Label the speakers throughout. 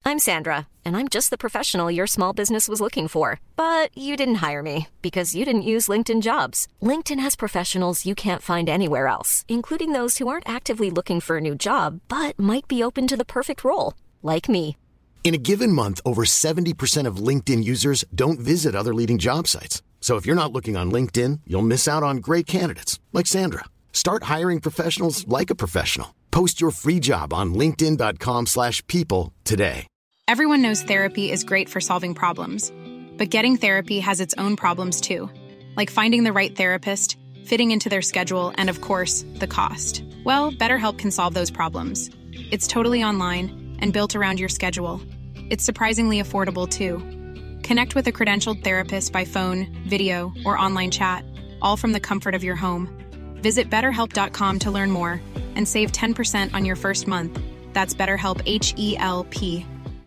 Speaker 1: I'm Sandra, and I'm just the professional your small business was looking for. But you didn't hire me because you didn't use LinkedIn Jobs. LinkedIn has professionals you can't find anywhere else, including those who aren't actively looking for a new job, but might be open to the perfect role, like me.
Speaker 2: In a given month, over 70% of LinkedIn users don't visit other leading job sites. So if you're not looking on LinkedIn, you'll miss out on great candidates like Sandra. Start hiring professionals like a professional. Post your free job on linkedin.com/people today.
Speaker 3: Everyone knows therapy is great for solving problems, but getting therapy has its own problems too, like finding the right therapist, fitting into their schedule, and of course, the cost. Well, BetterHelp can solve those problems. It's totally online and built around your schedule. It's surprisingly affordable too. Connect with a credentialed therapist by phone, video, or online chat, all from the comfort of your home. Visit BetterHelp.com to learn more and save 10% on your first month. That's BetterHelp, H-E-L-P.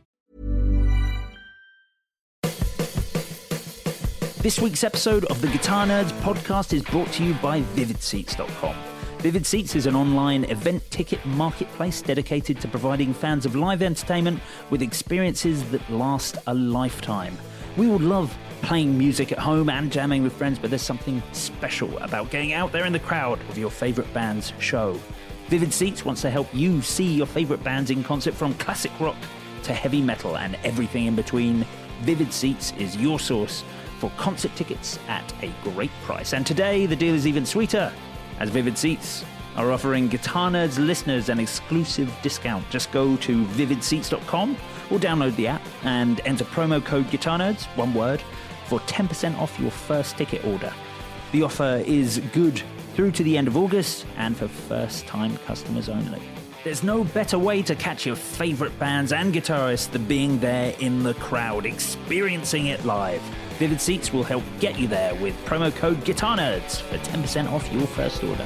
Speaker 4: This week's episode of the Guitar Nerds podcast is brought to you by VividSeats.com. Vivid Seats is an online event ticket marketplace dedicated to providing fans of live entertainment with experiences that last a lifetime. We would love playing music at home and jamming with friends, but there's something special about getting out there in the crowd of your favourite band's show. Vivid Seats wants to help you see your favourite bands in concert, from classic rock to heavy metal and everything in between. Vivid Seats is your source for concert tickets at a great price. And today, the deal is even sweeter, as Vivid Seats are offering Guitar Nerds listeners an exclusive discount. Just go to vividseats.com or download the app and enter promo code Guitar Nerds, one word, for 10% off your first ticket order. The offer is good through to the end of August and for first-time customers only. There's no better way to catch your favourite bands and guitarists than being there in the crowd, experiencing it live. Vivid Seats will help get you there with promo code Guitar Nerds for 10% off your first order.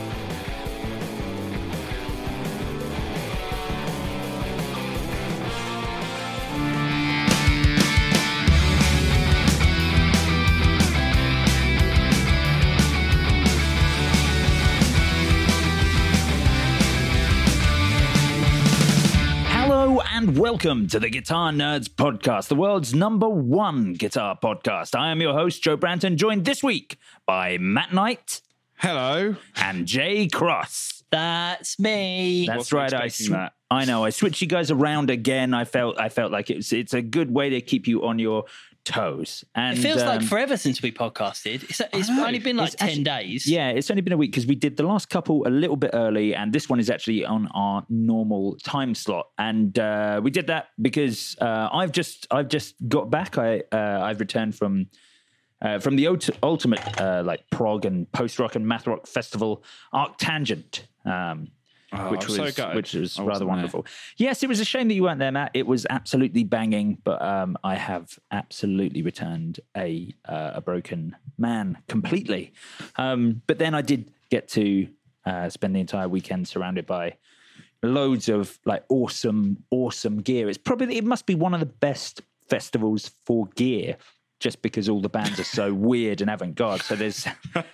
Speaker 4: And welcome to the Guitar Nerds podcast, the world's #1 guitar podcast. I am your host, Joe Branton, joined this week by Matt Knight.
Speaker 5: Hello.
Speaker 4: And Jay Cross.
Speaker 6: That's me.
Speaker 4: That's right. I know. I switched you guys around again. I felt like it's a good way to keep you on your toes. And
Speaker 6: it feels like forever since we podcasted. It's only been like 10 days.
Speaker 4: Yeah, it's only been a week because we did the last couple a little bit early, and this one is actually on our normal time slot. And we did that because I've just got back. I've returned from the ultimate like prog and post rock and math rock festival, Arctangent. Which was rather wonderful. There. Yes, it was a shame that you weren't there, Matt. It was absolutely banging, but I have absolutely returned a broken man completely. But then I did get to spend the entire weekend surrounded by loads of like awesome gear. It must be one of the best festivals for gear, just because all the bands are so weird and avant-garde. So there's,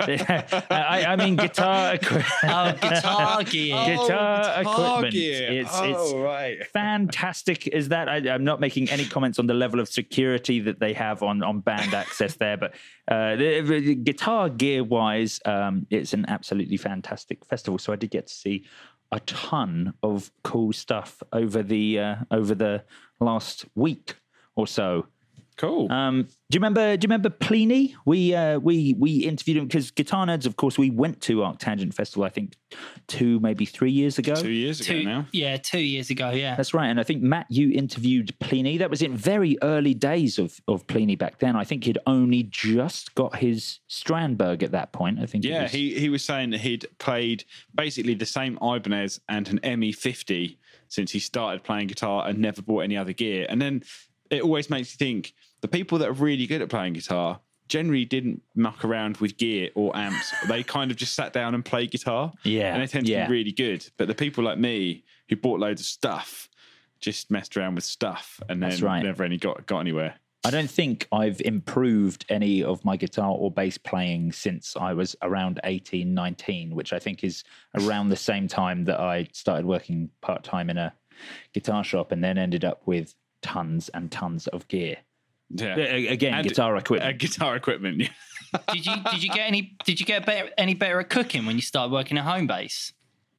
Speaker 4: I mean, guitar equipment.
Speaker 6: Guitar gear.
Speaker 4: Guitar equipment.
Speaker 5: Gear.
Speaker 4: It's
Speaker 5: right.
Speaker 4: Fantastic is that. I'm not making any comments on the level of security that they have on band access there, but the guitar gear-wise, it's an absolutely fantastic festival. So I did get to see a ton of cool stuff over the last week or so.
Speaker 5: Cool.
Speaker 4: Do you remember Pliny? We interviewed him because Guitar Nerds, of course, we went to Arctangent Festival, I think 2, maybe 3 years ago.
Speaker 5: 2 years ago now.
Speaker 6: Yeah, 2 years ago, yeah.
Speaker 4: That's right. And I think, Matt, you interviewed Pliny. That was in very early days of Pliny back then. I think he'd only just got his Strandberg at that point. I think.
Speaker 5: Yeah, he was saying that he'd played basically the same Ibanez and an ME50 since he started playing guitar and never bought any other gear. And then it always makes you think, the people that are really good at playing guitar generally didn't muck around with gear or amps. They kind of just sat down and played guitar.
Speaker 4: Yeah.
Speaker 5: And they tend to be really good. But the people like me who bought loads of stuff just messed around with stuff and then never any got anywhere.
Speaker 4: I don't think I've improved any of my guitar or bass playing since I was around 18, 19, which I think is around the same time that I started working part-time in a guitar shop and then ended up with tons and tons of gear.
Speaker 5: Yeah.
Speaker 4: Again,
Speaker 5: And,
Speaker 4: guitar equipment.
Speaker 5: Guitar equipment. Yeah.
Speaker 6: Did you get any better at cooking when you started working at Homebase?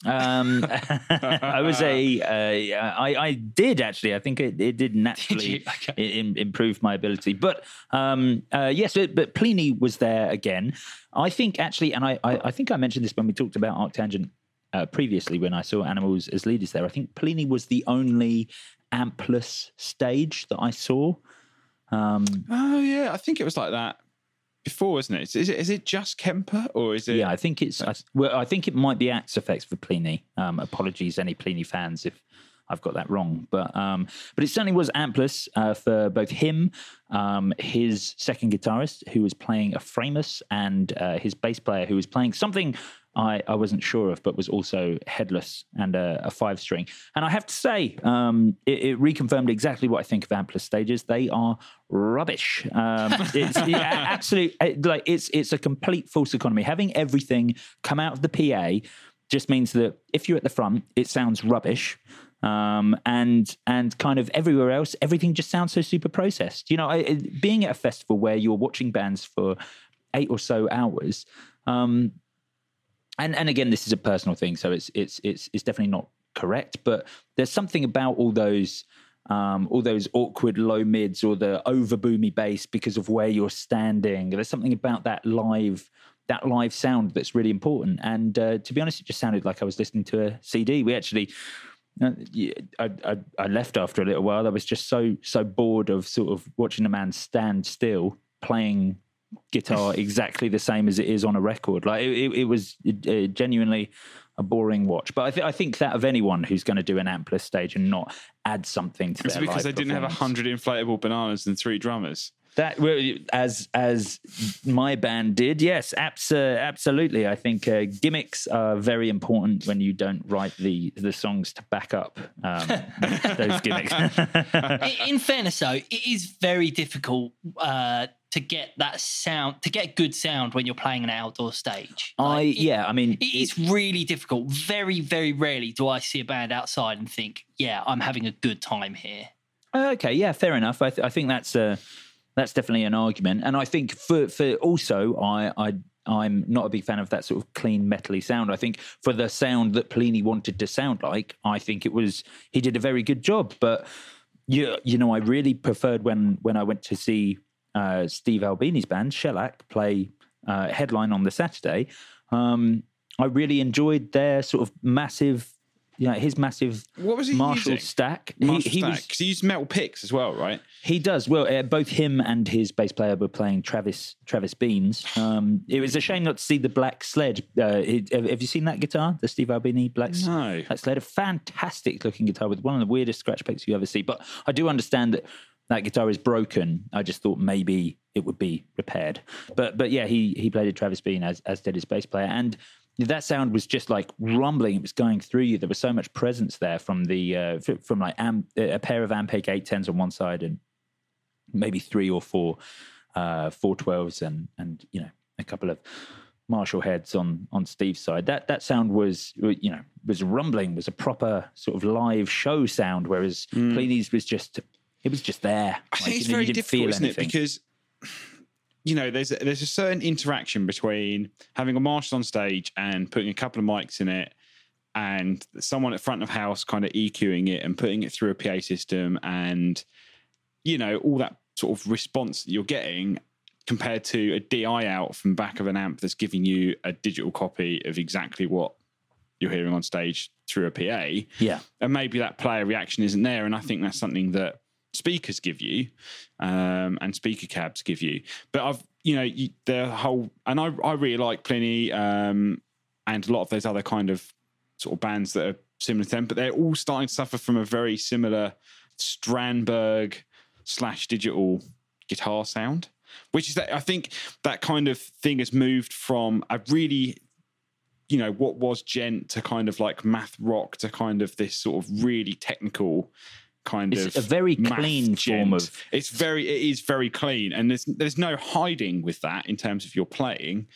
Speaker 4: I was I did actually. I think it did naturally improve my ability. But yes, but Plini was there again. I think actually, and I think I mentioned this when we talked about Arctangent previously when I saw Animals as leaders there. I think Plini was the only ampless stage that I saw.
Speaker 5: Oh yeah, I think it was like that before, isn't it? Is it just Kemper or is it?
Speaker 4: Yeah, I think it's. I think it might be Axe Effects for Plini. Apologies, any Plini fans, if I've got that wrong. But it certainly was ampless for both him, his second guitarist who was playing a Framus, and his bass player who was playing something I wasn't sure of, but was also headless and a 5-string. And I have to say, it reconfirmed exactly what I think of ampless stages. They are rubbish. It's absolute, like it's a complete false economy. Having everything come out of the PA just means that if you're at the front, it sounds rubbish. And kind of everywhere else, everything just sounds so super processed. You know, being at a festival where you're watching bands for 8 or so hours. And again, this is a personal thing, so it's definitely not correct. But there's something about all those awkward low mids or the over boomy bass because of where you're standing. There's something about that live sound that's really important. And to be honest, it just sounded like I was listening to a CD. We actually, I left after a little while. I was just so bored of sort of watching a man stand still playing guitar exactly the same as it is on a record. Like it was genuinely a boring watch. But I think that of anyone who's going to do an ampless stage and not add something to their
Speaker 5: because
Speaker 4: live
Speaker 5: they didn't have 100 inflatable bananas and 3 drummers.
Speaker 4: That as my band did, yes, absolutely. I think gimmicks are very important when you don't write the songs to back up those gimmicks.
Speaker 6: In fairness, though, it is very difficult to get that sound, to get good sound when you're playing an outdoor stage.
Speaker 4: It
Speaker 6: is really difficult. Very, very rarely do I see a band outside and think, yeah, I'm having a good time here.
Speaker 4: Okay, yeah, fair enough. I think that's definitely an argument. And I think for also, I'm not a big fan of that sort of clean metally sound. I think for the sound that Plini wanted to sound like, I think he did a very good job. But you know, I really preferred when I went to see Steve Albini's band, Shellac, play headline on the Saturday. I really enjoyed their sort of massive, his massive
Speaker 5: what was he
Speaker 4: Marshall
Speaker 5: using?
Speaker 4: Stack.
Speaker 5: He used metal picks as well, right?
Speaker 4: He does. Well, both him and his bass player were playing Travis Beans. It was a shame not to see the Black Sled. Have you seen that guitar, the Steve Albini Black Sled? A fantastic looking guitar with one of the weirdest scratch picks you ever see. But I do understand that guitar is broken. I just thought maybe it would be repaired. But yeah, he played a Travis Bean as did his bass player. And that sound was just like rumbling. It was going through you. There was so much presence there from a pair of Ampeg 810s on one side and maybe 3 or 4 412s and a couple of Marshall heads on Steve's side. That sound was rumbling, was a proper sort of live show sound, whereas Plini's was just there.
Speaker 5: I think it's very difficult, isn't it? Because there's a certain interaction between having a Marshall on stage and putting a couple of mics in it, and someone at front of house kind of EQing it and putting it through a PA system, and all that sort of response that you're getting compared to a DI out from back of an amp that's giving you a digital copy of exactly what you're hearing on stage through a PA.
Speaker 4: Yeah,
Speaker 5: and maybe that player reaction isn't there, and I think that's something that speakers give you and speaker cabs give you. But the whole, and I really like Plini and a lot of those other kind of sort of bands that are similar to them, but they're all starting to suffer from a very similar Strandberg / digital guitar sound, which is that I think that kind of thing has moved from a really what was gent to kind of like math rock to kind of this sort of really technical it's a very clean form of. It is very clean, and there's no hiding with that in terms of your playing.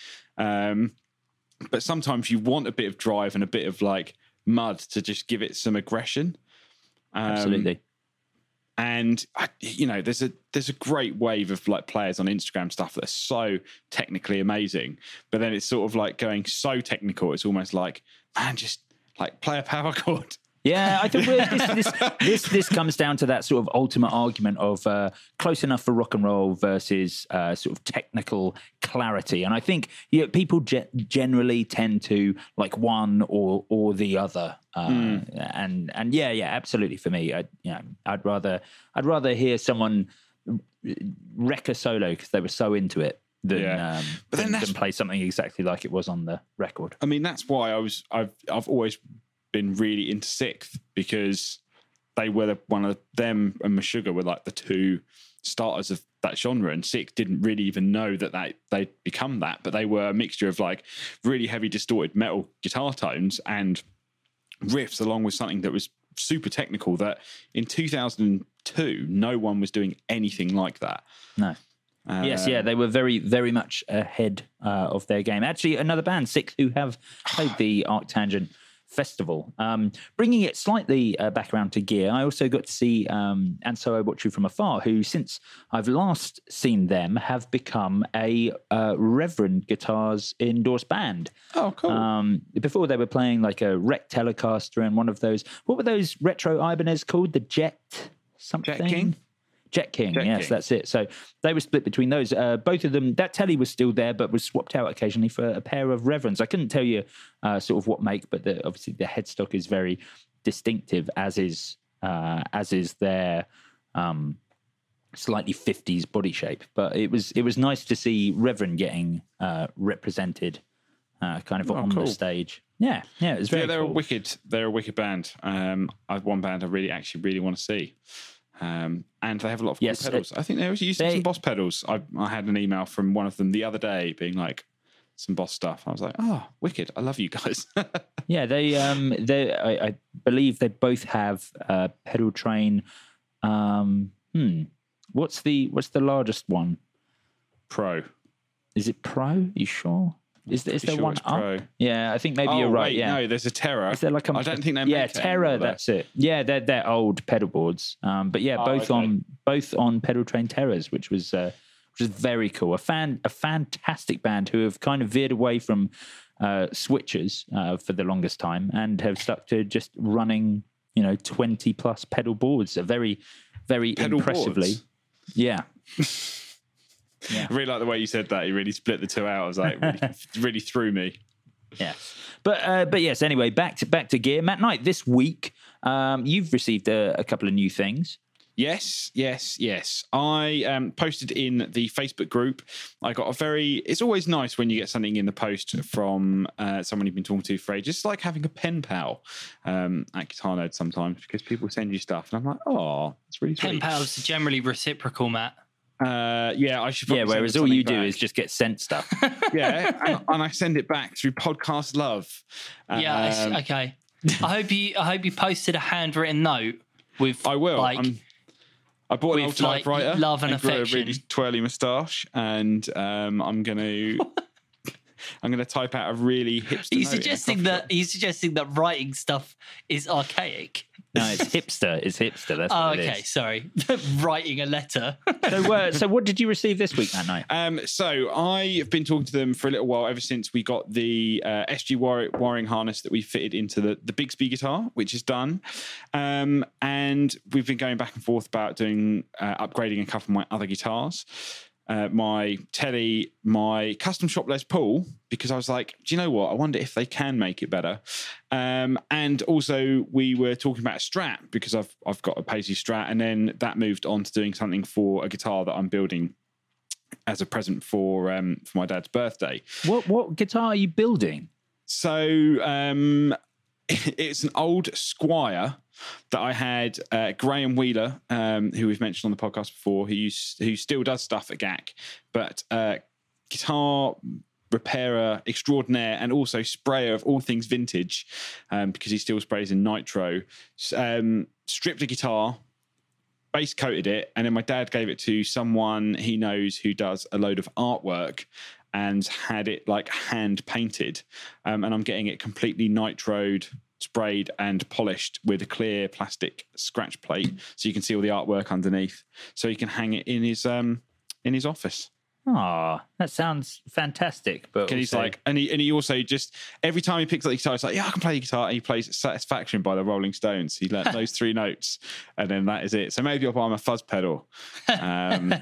Speaker 5: But sometimes you want a bit of drive and a bit of like mud to just give it some aggression.
Speaker 4: Absolutely.
Speaker 5: And there's a great wave of like players on Instagram stuff that are so technically amazing, but then it's sort of like going so technical. It's almost like, man, just like play a power chord.
Speaker 4: Yeah, I think this comes down to that sort of ultimate argument of close enough for rock and roll versus sort of technical clarity. And I think people generally tend to like one or the other. And yeah, absolutely. For me, I'd rather hear someone wreck a solo because they were so into it than play something exactly like it was on the record.
Speaker 5: I mean, that's why I've always been really into Sixth, because they were one of them and Meshuggah were like the two starters of that genre, and Sixth didn't really even know that they'd become that, but they were a mixture of like really heavy distorted metal guitar tones and riffs along with something that was super technical that in 2002 no one was doing anything like that.
Speaker 4: No. Yes, they were very, very much ahead of their game. Actually, another band, Sixth, who have played the Arctangent Festival. Bringing it slightly back around to gear, I also got to see And So I Watch You From Afar, who, since I've last seen them, have become a Reverend Guitars endorsed band.
Speaker 5: Oh, cool.
Speaker 4: Before they were playing like a Rec Telecaster and one of those, what were those retro Ibanez called? The Jet something?
Speaker 5: Jet King?
Speaker 4: Jet King, yes, that's it. So they were split between those. Both of them, that telly was still there, but was swapped out occasionally for a pair of Reverends. I couldn't tell you sort of what make, but obviously the headstock is very distinctive, as is their slightly 50s body shape. But it was nice to see Reverend getting represented kind of on the stage. Yeah, it was very
Speaker 5: they're
Speaker 4: cool.
Speaker 5: They're a wicked band. I've one band I really want to see. And they have a lot of cool pedals. I think they was using some Boss pedals. I had an email from one of them the other day being like, some Boss stuff. I was like, oh, wicked. I love you guys.
Speaker 4: Yeah, I believe they both have pedal train. What's the largest one?
Speaker 5: Pro.
Speaker 4: Is it Pro? You sure? Is there
Speaker 5: sure
Speaker 4: one
Speaker 5: it's
Speaker 4: up?
Speaker 5: Pro.
Speaker 4: Yeah, I think maybe you're right.
Speaker 5: Wait,
Speaker 4: Yeah,
Speaker 5: no, there's a Terra.
Speaker 4: Is there like
Speaker 5: I don't think they make
Speaker 4: Terra.
Speaker 5: anymore,
Speaker 4: That's it. Yeah, they're old pedal boards. But yeah, both on pedal train Terras, which was very cool. A fantastic band who have kind of veered away from switchers for the longest time and have stuck to just running 20 plus pedal boards. Very, very
Speaker 5: pedal
Speaker 4: impressively.
Speaker 5: Boards.
Speaker 4: Yeah.
Speaker 5: I really like the way you said that. You really split the two out. I was like, really threw me.
Speaker 4: Yeah, but yes. Anyway, back to gear. Matt Knight, this week you've received a couple of new things.
Speaker 5: Yes. I posted in the Facebook group. I got it's always nice when you get something in the post from someone you've been talking to for ages. It's like having a pen pal at Guitar Nerd sometimes, because people send you stuff and I'm like, oh, it's really sweet.
Speaker 6: Pen pals are generally reciprocal, Matt.
Speaker 5: I should.
Speaker 4: Whereas all you do is just get sent stuff.
Speaker 5: Yeah, and I send it back through Podcast Love.
Speaker 6: Okay. I hope you posted a handwritten note with.
Speaker 5: I will.
Speaker 6: I
Speaker 5: bought an old typewriter.
Speaker 6: Love and affection.
Speaker 5: Grew a really twirly moustache, and I'm gonna type out a really hipster.
Speaker 6: He's suggesting that writing stuff is archaic.
Speaker 4: No, it's hipster. It's hipster. That's what it is.
Speaker 6: Sorry. Writing a letter.
Speaker 4: So what did you receive this week, that night?
Speaker 5: So I've been talking to them for a little while, ever since we got the SG wiring harness that we fitted into the Bigsby guitar, which is done. And we've been going back and forth about doing upgrading a couple of my other guitars. My telly, my custom shop Les Paul, because I was like, do you know what? I wonder if they can make it better. And also we were talking about a Strat, because I've got a Paisley Strat, and then that moved on to doing something for a guitar that I'm building as a present for my dad's birthday.
Speaker 4: What guitar are you building?
Speaker 5: So it's an old Squire that I had Graham Wheeler, who we've mentioned on the podcast before, who still does stuff at GAC, but guitar repairer extraordinaire and also sprayer of all things vintage, because he still sprays in nitro. Stripped a guitar, base coated it, and then my dad gave it to someone he knows who does a load of artwork, and had it like hand painted, and I'm getting it completely nitroed sprayed and polished with a clear plastic scratch plate, so you can see all the artwork underneath. So he can hang it in his office.
Speaker 4: Oh, that sounds fantastic. But
Speaker 5: And he's like, and he also just every time he picks up the guitar, he's like, yeah, I can play the guitar. And he plays Satisfaction by the Rolling Stones. He learnt those 3 notes, and then that is it. So maybe I'll buy him a fuzz pedal, and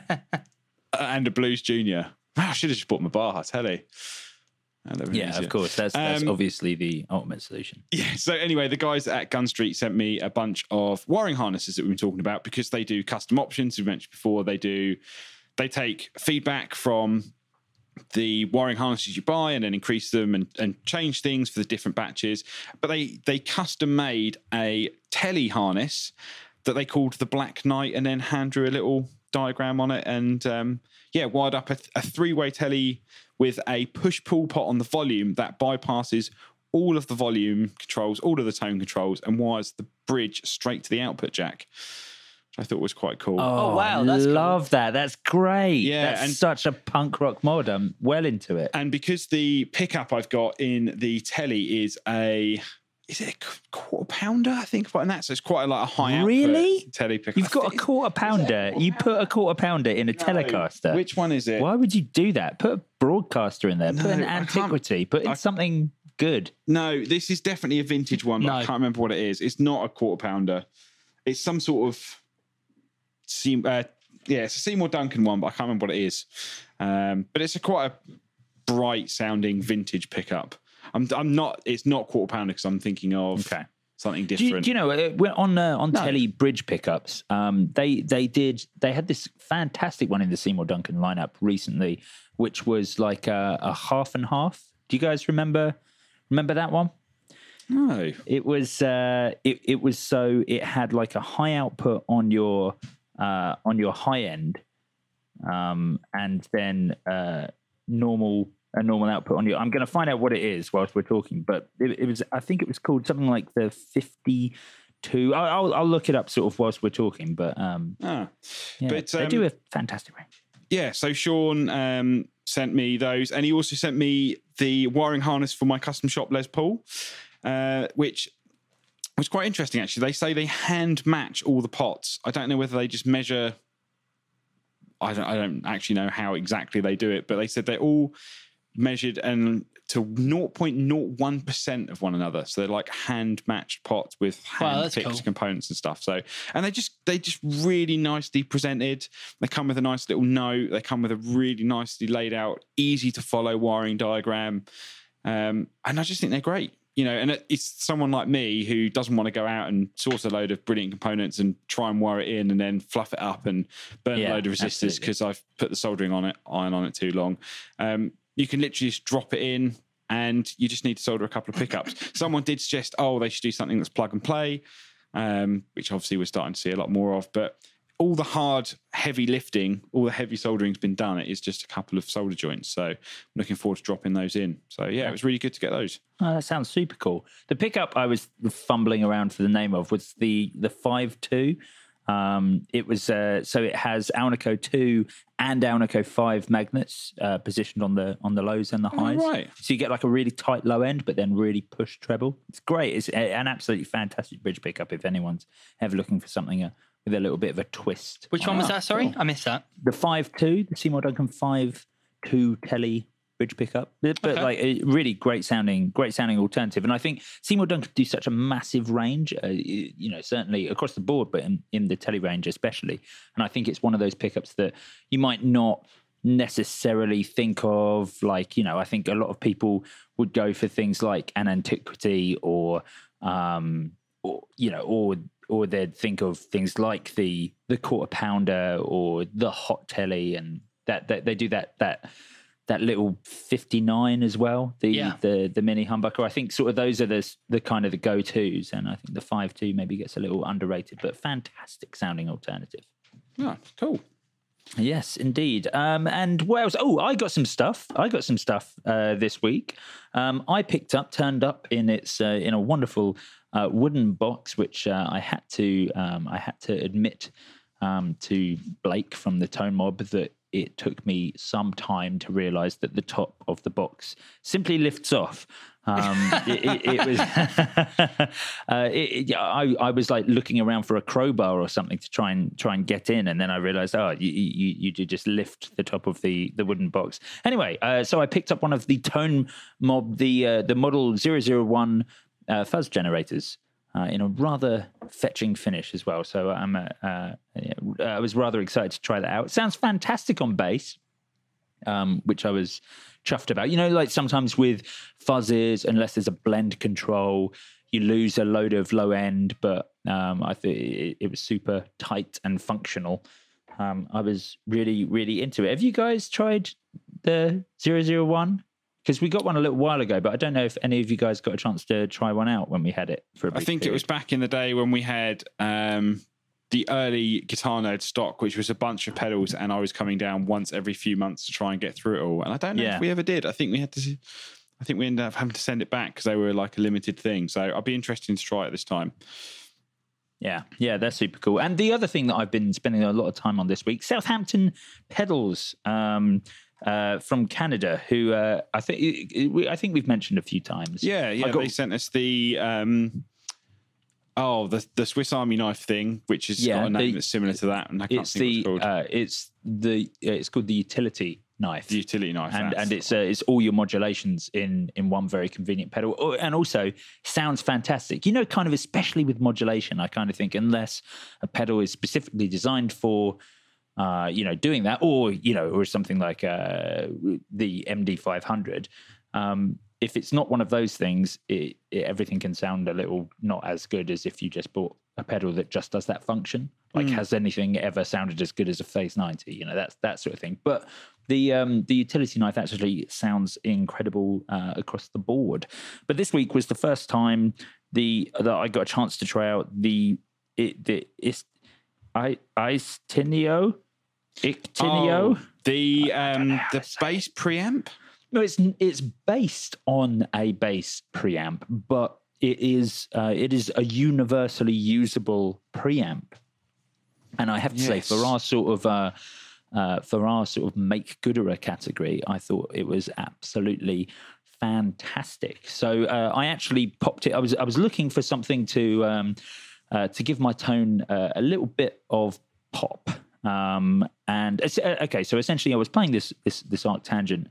Speaker 5: a Blues Junior. I should have just bought my Baja telly.
Speaker 4: Yeah, of course. That's obviously the ultimate solution.
Speaker 5: Yeah. So anyway, the guys at Gun Street sent me a bunch of wiring harnesses that we've been talking about, because they do custom options. We mentioned before, they take feedback from the wiring harnesses you buy and then increase them and change things for the different batches. But they custom made a telly harness that they called the Black Knight, and then hand drew a little diagram on it, and wired up a 3-way telly with a push-pull pot on the volume that bypasses all of the volume controls, all of the tone controls, and wires the bridge straight to the output jack, which I thought was quite cool.
Speaker 6: Oh wow,
Speaker 4: that's love cool. That. That's great.
Speaker 5: Yeah,
Speaker 4: that's such a punk rock mod. I'm well into it.
Speaker 5: And because the pickup I've got in the telly is a quarter pounder, I think, and that's so it's quite a high output telly pickup.
Speaker 4: You've got a quarter pounder. You put a quarter pounder in a Telecaster.
Speaker 5: Which one is it?
Speaker 4: Why would you do that? Put a broadcaster in there. Put an Antiquity. Put in something good.
Speaker 5: No, this is definitely a vintage one, but I can't remember what it is. It's not a quarter pounder. It's some sort of it's a Seymour Duncan one, but I can't remember what it is. But it's quite a bright sounding vintage pickup. I'm not. It's not quarter pounder because I'm thinking of something different.
Speaker 4: Do you know we're on telly bridge pickups? They had this fantastic one in the Seymour Duncan lineup recently, which was like a half and half. Do you guys remember that one?
Speaker 5: No.
Speaker 4: It was it was so it had like a high output on your high end, and then normal output on your. I'm going to find out what it is whilst we're talking, but it was. I think it was called something like the 52. I'll look it up sort of whilst we're talking, but but they do a fantastic range.
Speaker 5: Yeah, so Sean sent me those, and he also sent me the wiring harness for my custom shop Les Paul, which was quite interesting actually. They say they hand match all the pots. I don't know whether they just measure. I don't actually know how exactly they do it, but they said they're all measured and to 0.01% of one another. So they're like hand matched pots with hand picked components and stuff. So, and they just really nicely presented. They come with a nice little note. They come with a really nicely laid out, easy to follow wiring diagram. And I just think they're great. You know, and it's someone like me who doesn't want to go out and source a load of brilliant components and try and wire it in and then fluff it up and burn a load of resistors because I've put the soldering iron on it too long. You can literally just drop it in and you just need to solder a couple of pickups. Someone did suggest, they should do something that's plug and play, which obviously we're starting to see a lot more of. But all the hard, heavy lifting, all the heavy soldering's been done. It is just a couple of solder joints. So I'm looking forward to dropping those in. So yeah, it was really good to get those.
Speaker 4: Oh, that sounds super cool. The pickup I was fumbling around for the name of was the 5.2. It was so it has Alnico 2 and Alnico 5 magnets positioned on the lows and the highs.
Speaker 5: Right.
Speaker 4: So you get like a really tight low end, but then really push treble. It's great. It's an absolutely fantastic bridge pickup if anyone's ever looking for something with a little bit of a twist.
Speaker 6: Which one was that? Sorry, cool. I missed that.
Speaker 4: The 5.2, the Seymour Duncan 5.2 telly bridge pickup, but like a really great sounding alternative. And I think Seymour Duncan do such a massive range, certainly across the board, but in the telly range especially. And I think it's one of those pickups that you might not necessarily think of. Like, I think a lot of people would go for things like an Antiquity or they'd think of things like the quarter pounder or the hot telly, and that they do that little 59 as well, the mini humbucker. I think sort of those are the kind of the go-tos, and I think the 5.2 maybe gets a little underrated, but fantastic sounding alternative.
Speaker 5: Yeah, cool.
Speaker 4: Yes, indeed. And what else? I got some stuff. This week. I turned up in a wonderful wooden box, which I had to admit to Blake from the Tone Mob that it took me some time to realise that the top of the box simply lifts off. It was. I was like looking around for a crowbar or something to try and get in, and then I realised, you just lift the top of the wooden box. Anyway, so I picked up one of the Tone Mob, the model 001 fuzz generators. In a rather fetching finish as well. So I was rather excited to try that out. It sounds fantastic on bass, which I was chuffed about. You know, like sometimes with fuzzes, unless there's a blend control, you lose a load of low end, but I think it was super tight and functional. I was really, really into it. Have you guys tried the 001? Because we got one a little while ago, but I don't know if any of you guys got a chance to try one out when we had it for a brief period.
Speaker 5: It was back in the day when we had the early Guitar Nerd stock, which was a bunch of pedals, and I was coming down once every few months to try and get through it all. And I don't know if we ever did. I think we ended up having to send it back because they were like a limited thing. So I'll be interested to try it this time.
Speaker 4: Yeah, that's super cool. And the other thing that I've been spending a lot of time on this week, Southampton Pedals. From Canada, who I think we've mentioned a few times.
Speaker 5: Yeah. They sent us the Swiss Army knife thing, which has got a name that's similar to that, and I can't think what it's called.
Speaker 4: It's called the utility knife.
Speaker 5: The utility knife,
Speaker 4: and it's all your modulations in one very convenient pedal, and also sounds fantastic. You know, kind of especially with modulation, I kind of think unless a pedal is specifically designed for doing that, or something like the MD500. If it's not one of those things, everything can sound a little not as good as if you just bought a pedal that just does that function. Like, has anything ever sounded as good as a Phase 90? You know, that sort of thing. But the utility knife actually sounds incredible across the board. But this week was the first time that I got a chance to try out the Ictinio.
Speaker 5: The bass preamp.
Speaker 4: No, it's based on a bass preamp, but it is a universally usable preamp. And I have to say, for our sort of make gooder category, I thought it was absolutely fantastic. So I actually popped it. I was looking for something to give my tone a little bit of pop. And so essentially I was playing this Arctangent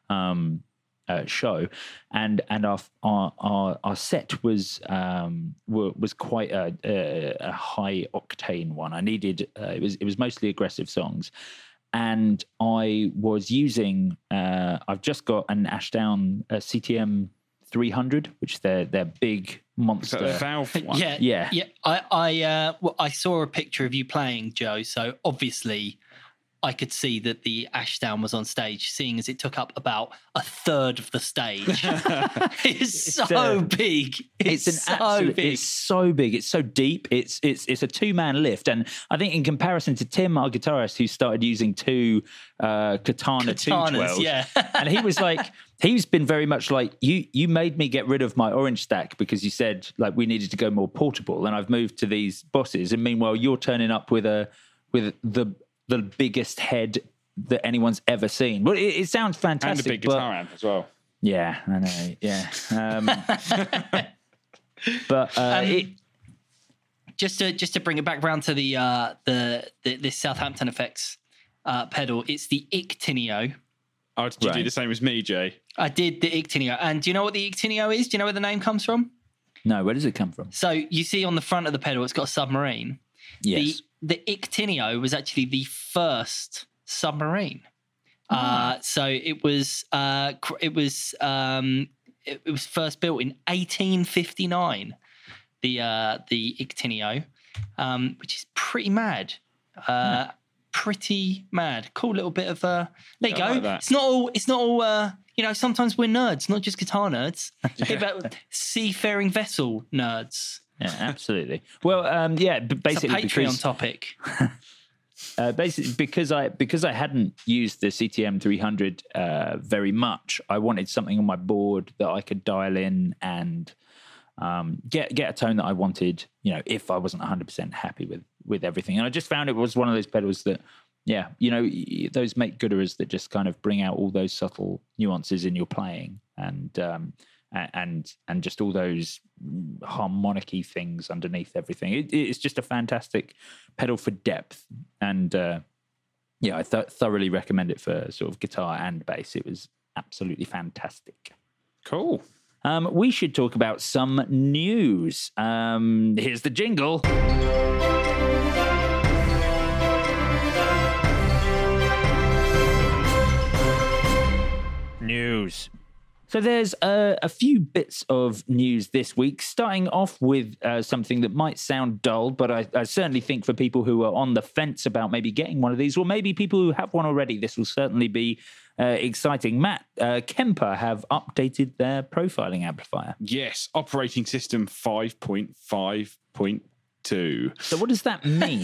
Speaker 4: show, and our set was quite a high octane one. I needed it was mostly aggressive songs, and I was using I've just got an Ashdown CTM 300, which they're big monster.
Speaker 5: The Valve one.
Speaker 6: Yeah. I saw a picture of you playing, Joe. So obviously, I could see that the Ashdown was on stage, seeing as it took up about a third of the stage. It's so big. It's so big.
Speaker 4: It's so big. It's so deep. It's a two-man lift, and I think in comparison to Tim, our guitarist, who started using two Katana 212s, and he was like, he's been very much like, you made me get rid of my orange stack because you said like we needed to go more portable, and I've moved to these bosses, and meanwhile you're turning up with the biggest head that anyone's ever seen. Well, it sounds fantastic.
Speaker 5: And a big guitar amp as well.
Speaker 4: Yeah, I know. Yeah.
Speaker 6: Just to bring it back around to the Southampton Effects pedal, it's the Ictinio.
Speaker 5: Oh, did you do the same as me, Jay?
Speaker 6: I did the Ictinio. And do you know what the Ictinio is? Do you know where the name comes from?
Speaker 4: No, where does it come from?
Speaker 6: So you see on the front of the pedal, it's got a submarine.
Speaker 4: Yes.
Speaker 6: The Ictinio was actually the first submarine. So it was first built in 1859. The Ictinio, which is pretty mad. Pretty mad. Cool little bit of there you go. Like that. It's not all sometimes we're nerds, not just guitar nerds. About seafaring vessel nerds.
Speaker 4: Yeah, absolutely. Well, basically
Speaker 6: it's a Patreon topic.
Speaker 4: Basically, because I hadn't used the CTM 300 very much, I wanted something on my board that I could dial in and get a tone that I wanted. You know, if I wasn't 100% happy with everything, and I just found it was one of those pedals that, those make gooderas that just kind of bring out all those subtle nuances in your playing, and and just all those harmonic-y things underneath everything. It's just a fantastic pedal for depth, and I thoroughly recommend it for sort of guitar and bass. It was absolutely fantastic.
Speaker 5: Cool.
Speaker 4: We should talk about some news. Here's the jingle. News. So there's a few bits of news this week, starting off with something that might sound dull, but I certainly think for people who are on the fence about maybe getting one of these, or maybe people who have one already, this will certainly be exciting. Matt, Kemper have updated their profiling amplifier.
Speaker 5: Yes, operating system 5.5.2.
Speaker 4: So what does that mean?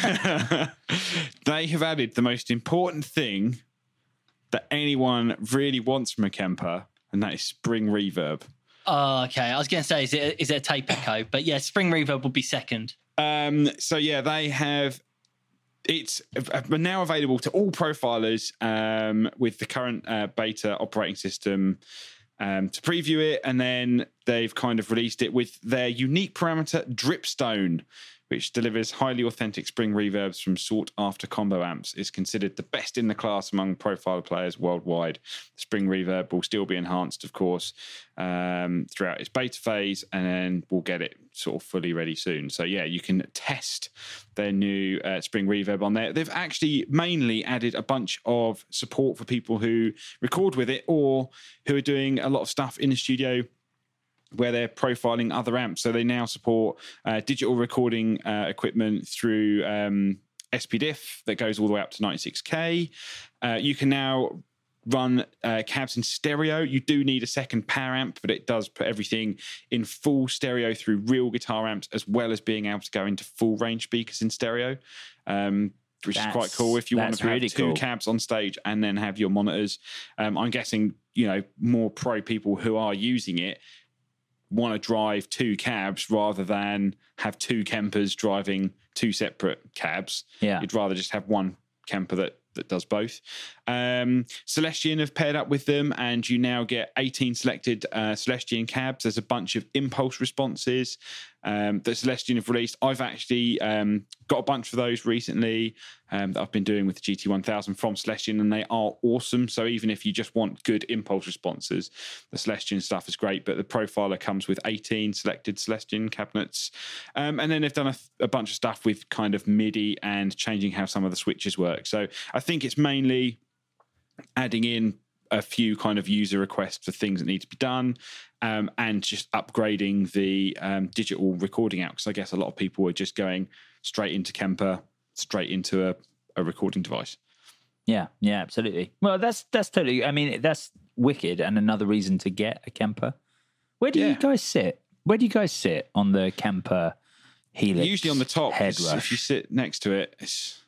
Speaker 5: They have added the most important thing that anyone really wants from a Kemper, and that is spring reverb.
Speaker 6: Oh, okay. I was going to say, is it a tape echo? But yeah, spring reverb will be second.
Speaker 5: So yeah, they have. It's now available to all profilers with the current beta operating system to preview it, and then they've kind of released it with their unique parameter Dripstone, which delivers highly authentic spring reverbs from sought-after combo amps. Is considered the best in the class among profiler players worldwide. The spring reverb will still be enhanced, of course, throughout its beta phase, and then we'll get it sort of fully ready soon. So yeah, you can test their new spring reverb on there. They've actually mainly added a bunch of support for people who record with it or who are doing a lot of stuff in the studio where they're profiling other amps. So they now support digital recording equipment through SPDIF that goes all the way up to 96K. You can now run cabs in stereo. You do need a second power amp, but it does put everything in full stereo through real guitar amps, as well as being able to go into full range speakers in stereo. Which is quite cool if you want to have really two cabs on stage and then have your monitors. I'm guessing, more pro people who are using it want to drive two cabs rather than have two Kempers driving two separate cabs.
Speaker 4: Yeah.
Speaker 5: You'd rather just have one Kemper that does both. Celestion have paired up with them, and you now get 18 selected Celestion cabs. There's a bunch of impulse responses that Celestion have released. I've actually got a bunch of those recently that I've been doing with the GT1000 from Celestion, and they are awesome. So even if you just want good impulse responses, the Celestion stuff is great, but the profiler comes with 18 selected Celestion cabinets. And then they've done a bunch of stuff with kind of MIDI and changing how some of the switches work. So I think it's mainly adding in a few kind of user requests for things that need to be done, and just upgrading the digital recording out, because I guess a lot of people are just going straight into Kemper, straight into a recording device.
Speaker 4: Yeah, absolutely. Well, that's totally, I mean, that's wicked, and another reason to get a Kemper. Where do you guys sit? Where do you guys sit on the Kemper Helix?
Speaker 5: Usually on the top.
Speaker 4: Headrush.
Speaker 5: If you sit next to it, it's...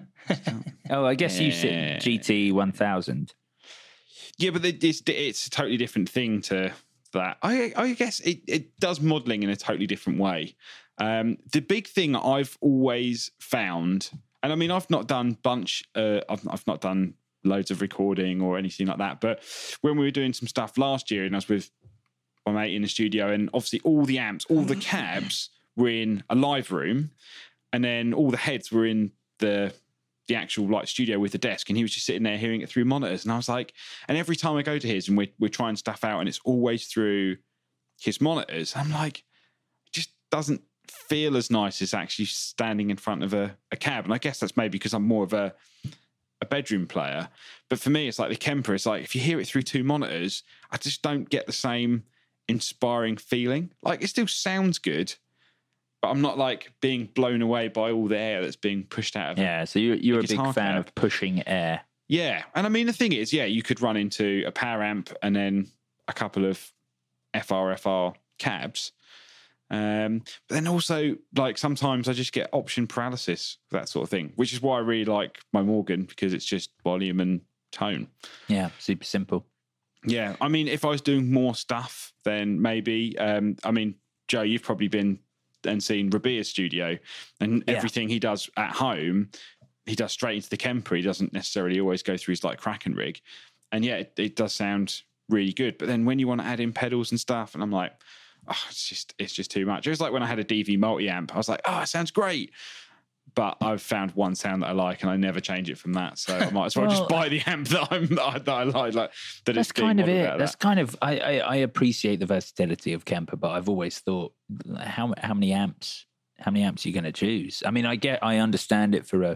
Speaker 4: Oh, I guess you sit GT1000.
Speaker 5: Yeah, but it's a totally different thing to that. I guess it does modelling in a totally different way. The big thing I've always found, and I mean, I've not done I've not done loads of recording or anything like that, but when we were doing some stuff last year and I was with my mate in the studio, and obviously all the amps, all the cabs were in a live room, and then all the heads were in the actual like studio with the desk, and he was just sitting there hearing it through monitors. And I was like, and every time I go to his and we're trying stuff out and it's always through his monitors, I'm like, it just doesn't feel as nice as actually standing in front of a cab. And I guess that's maybe because I'm more of a bedroom player. But for me, it's like the Kemper, it's like if you hear it through two monitors, I just don't get the same inspiring feeling. Like it still sounds good, but I'm not like being blown away by all the air that's being pushed out of it.
Speaker 4: Yeah, so you're a big fan of pushing air.
Speaker 5: Yeah, and I mean, the thing is, you could run into a power amp and then a couple of FR cabs. But then also, like, sometimes I just get option paralysis, that sort of thing, which is why I really like my Morgan, because it's just volume and tone.
Speaker 4: Yeah, super simple.
Speaker 5: Yeah, I mean, if I was doing more stuff, then maybe, I mean, Joe, you've probably been and seen Rabia's studio, and everything he does at home, he does straight into the Kemper. He doesn't necessarily always go through his like Kraken rig, and it does sound really good. But then when you want to add in pedals and stuff, and I'm like, oh, it's just too much. It was like when I had a DV multi-amp. I was like, oh, it sounds great. But I've found one sound that I like, and I never change it from that. So I might as well just buy the amp that I like. That
Speaker 4: that's kind of it. That's kind of I appreciate the versatility of Kemper, but I've always thought how many amps are you going to choose? I mean, I understand it for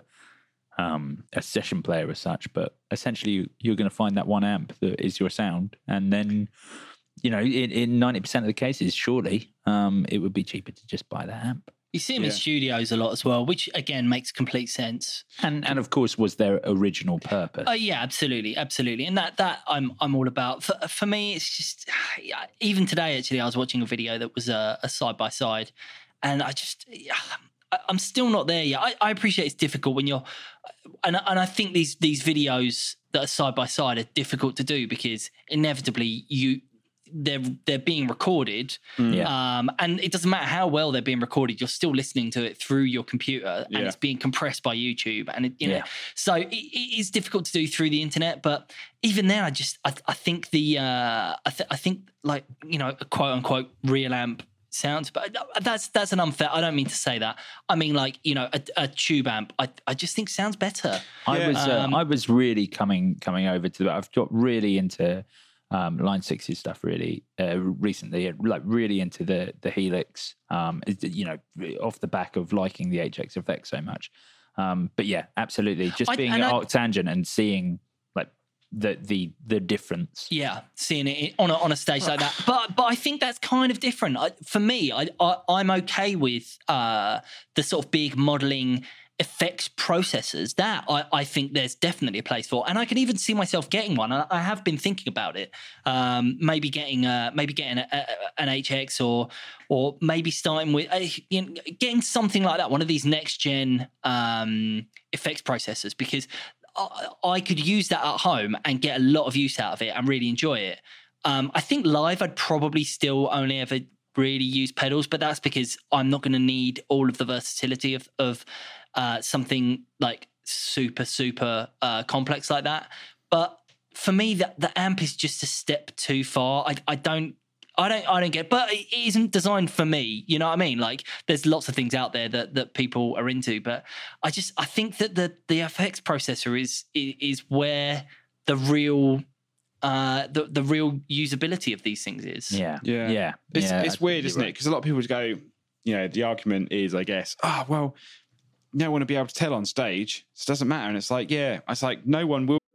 Speaker 4: a session player as such, but essentially you're going to find that one amp that is your sound, and then in 90% of the cases, surely it would be cheaper to just buy that amp.
Speaker 6: You see them in studios a lot as well, which again makes complete sense.
Speaker 4: And of course was their original purpose.
Speaker 6: Oh yeah, absolutely, and that I'm all about. For me, it's just even today. Actually, I was watching a video that was a side by side, and I'm still not there yet. I appreciate it's difficult when you're, and I think these videos that are side by side are difficult to do because inevitably they're being recorded, and it doesn't matter how well they're being recorded, you're still listening to it through your computer, and it's being compressed by YouTube, and so it is difficult to do through the internet. But even then, I think I think like a quote unquote real amp sounds, but that's an unfair. I don't mean to say that. I mean like a tube amp. I just think sounds better.
Speaker 4: I was really coming over to that. I've got really into Line 6's stuff really recently, like really into the Helix, off the back of liking the HX effect so much. But yeah, absolutely, just being at Arctangent and seeing like the difference. Yeah,
Speaker 6: seeing it on a stage like that. But I think that's kind of different. For me, I'm okay with the sort of big modeling effects processors that I think there's definitely a place for, and I can even see myself getting one. I have been thinking about it, maybe getting an HX or maybe starting with getting something like that, one of these next gen effects processors, because I could use that at home and get a lot of use out of it and really enjoy it. I think live I'd probably still only ever really use pedals, but that's because I'm not going to need all of the versatility of something like super complex like that. But for me, the amp is just a step too far. I don't get it, but it isn't designed for me. You know what I mean? Like there's lots of things out there that people are into, but I think that the FX processor is where the real the real usability of these things is.
Speaker 4: Yeah.
Speaker 5: It's weird, isn't it? Because a lot of people just go, the argument is, I guess, well, no one will be able to tell on stage, so it doesn't matter. And it's like, no one will.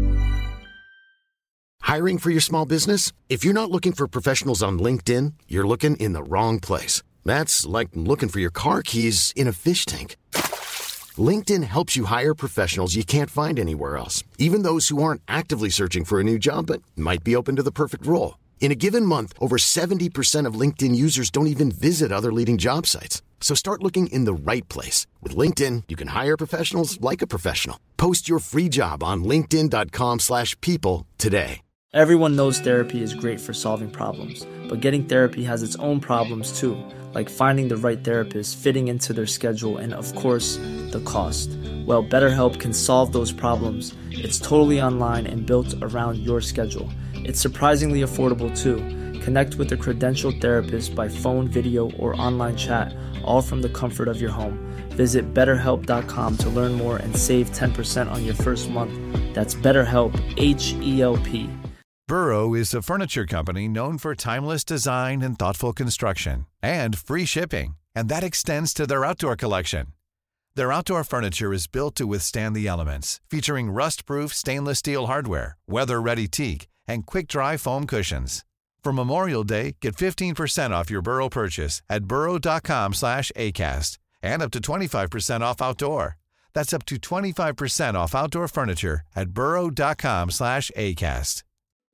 Speaker 2: Hiring for your small business? If you're not looking for professionals on LinkedIn, you're looking in the wrong place. That's like looking for your car keys in a fish tank. LinkedIn helps you hire professionals you can't find anywhere else, even those who aren't actively searching for a new job but might be open to the perfect role. In a given month, over 70% of LinkedIn users don't even visit other leading job sites. So start looking in the right place. With LinkedIn, you can hire professionals like a professional. Post your free job on linkedin.com/people today.
Speaker 7: Everyone knows therapy is great for solving problems, but getting therapy has its own problems too, like finding the right therapist, fitting into their schedule, and of course, the cost. Well, BetterHelp can solve those problems. It's totally online and built around your schedule. It's surprisingly affordable too. Connect with a credentialed therapist by phone, video, or online chat, all from the comfort of your home. Visit BetterHelp.com to learn more and save 10% on your first month. That's BetterHelp, H-E-L-P.
Speaker 8: Burrow is a furniture company known for timeless design and thoughtful construction, and free shipping, and that extends to their outdoor collection. Their outdoor furniture is built to withstand the elements, featuring rust-proof stainless steel hardware, weather-ready teak, and quick-dry foam cushions. For Memorial Day, get 15% off your Burrow purchase at burrow.com/ACAST and up to 25% off outdoor. That's up to 25% off outdoor furniture at burrow.com/ACAST.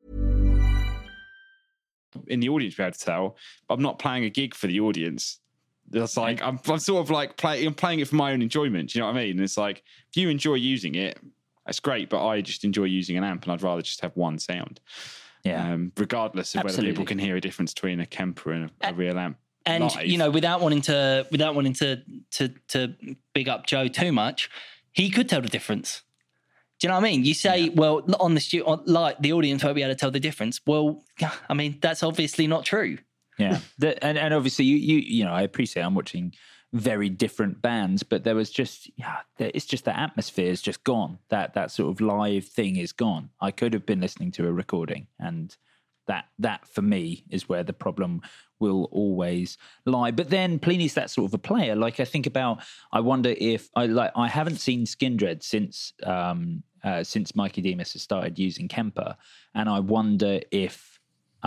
Speaker 5: In the audience, be able to tell, but I'm not playing a gig for the audience. That's like, I'm sort of like I'm playing it for my own enjoyment. Do you know what I mean? And it's like, if you enjoy using it, that's great, but I just enjoy using an amp, and I'd rather just have one sound.
Speaker 4: Yeah.
Speaker 5: Regardless of whether people can hear a difference between a Kemper and a real amp.
Speaker 6: And
Speaker 5: live.
Speaker 6: without wanting to big up Joe too much, he could tell the difference. Do you know what I mean? You say, well, like the audience won't be able to tell the difference. Well, I mean, that's obviously not true.
Speaker 4: Yeah, and obviously you know, I appreciate I'm watching very different bands, but there was just it's just the atmosphere is just gone. That sort of live thing is gone. I could have been listening to a recording, and that for me is where the problem will always lie. But then Plini's that sort of a player. Like I wonder if I haven't seen Skindred since Mikey Demus has started using Kemper, and I wonder if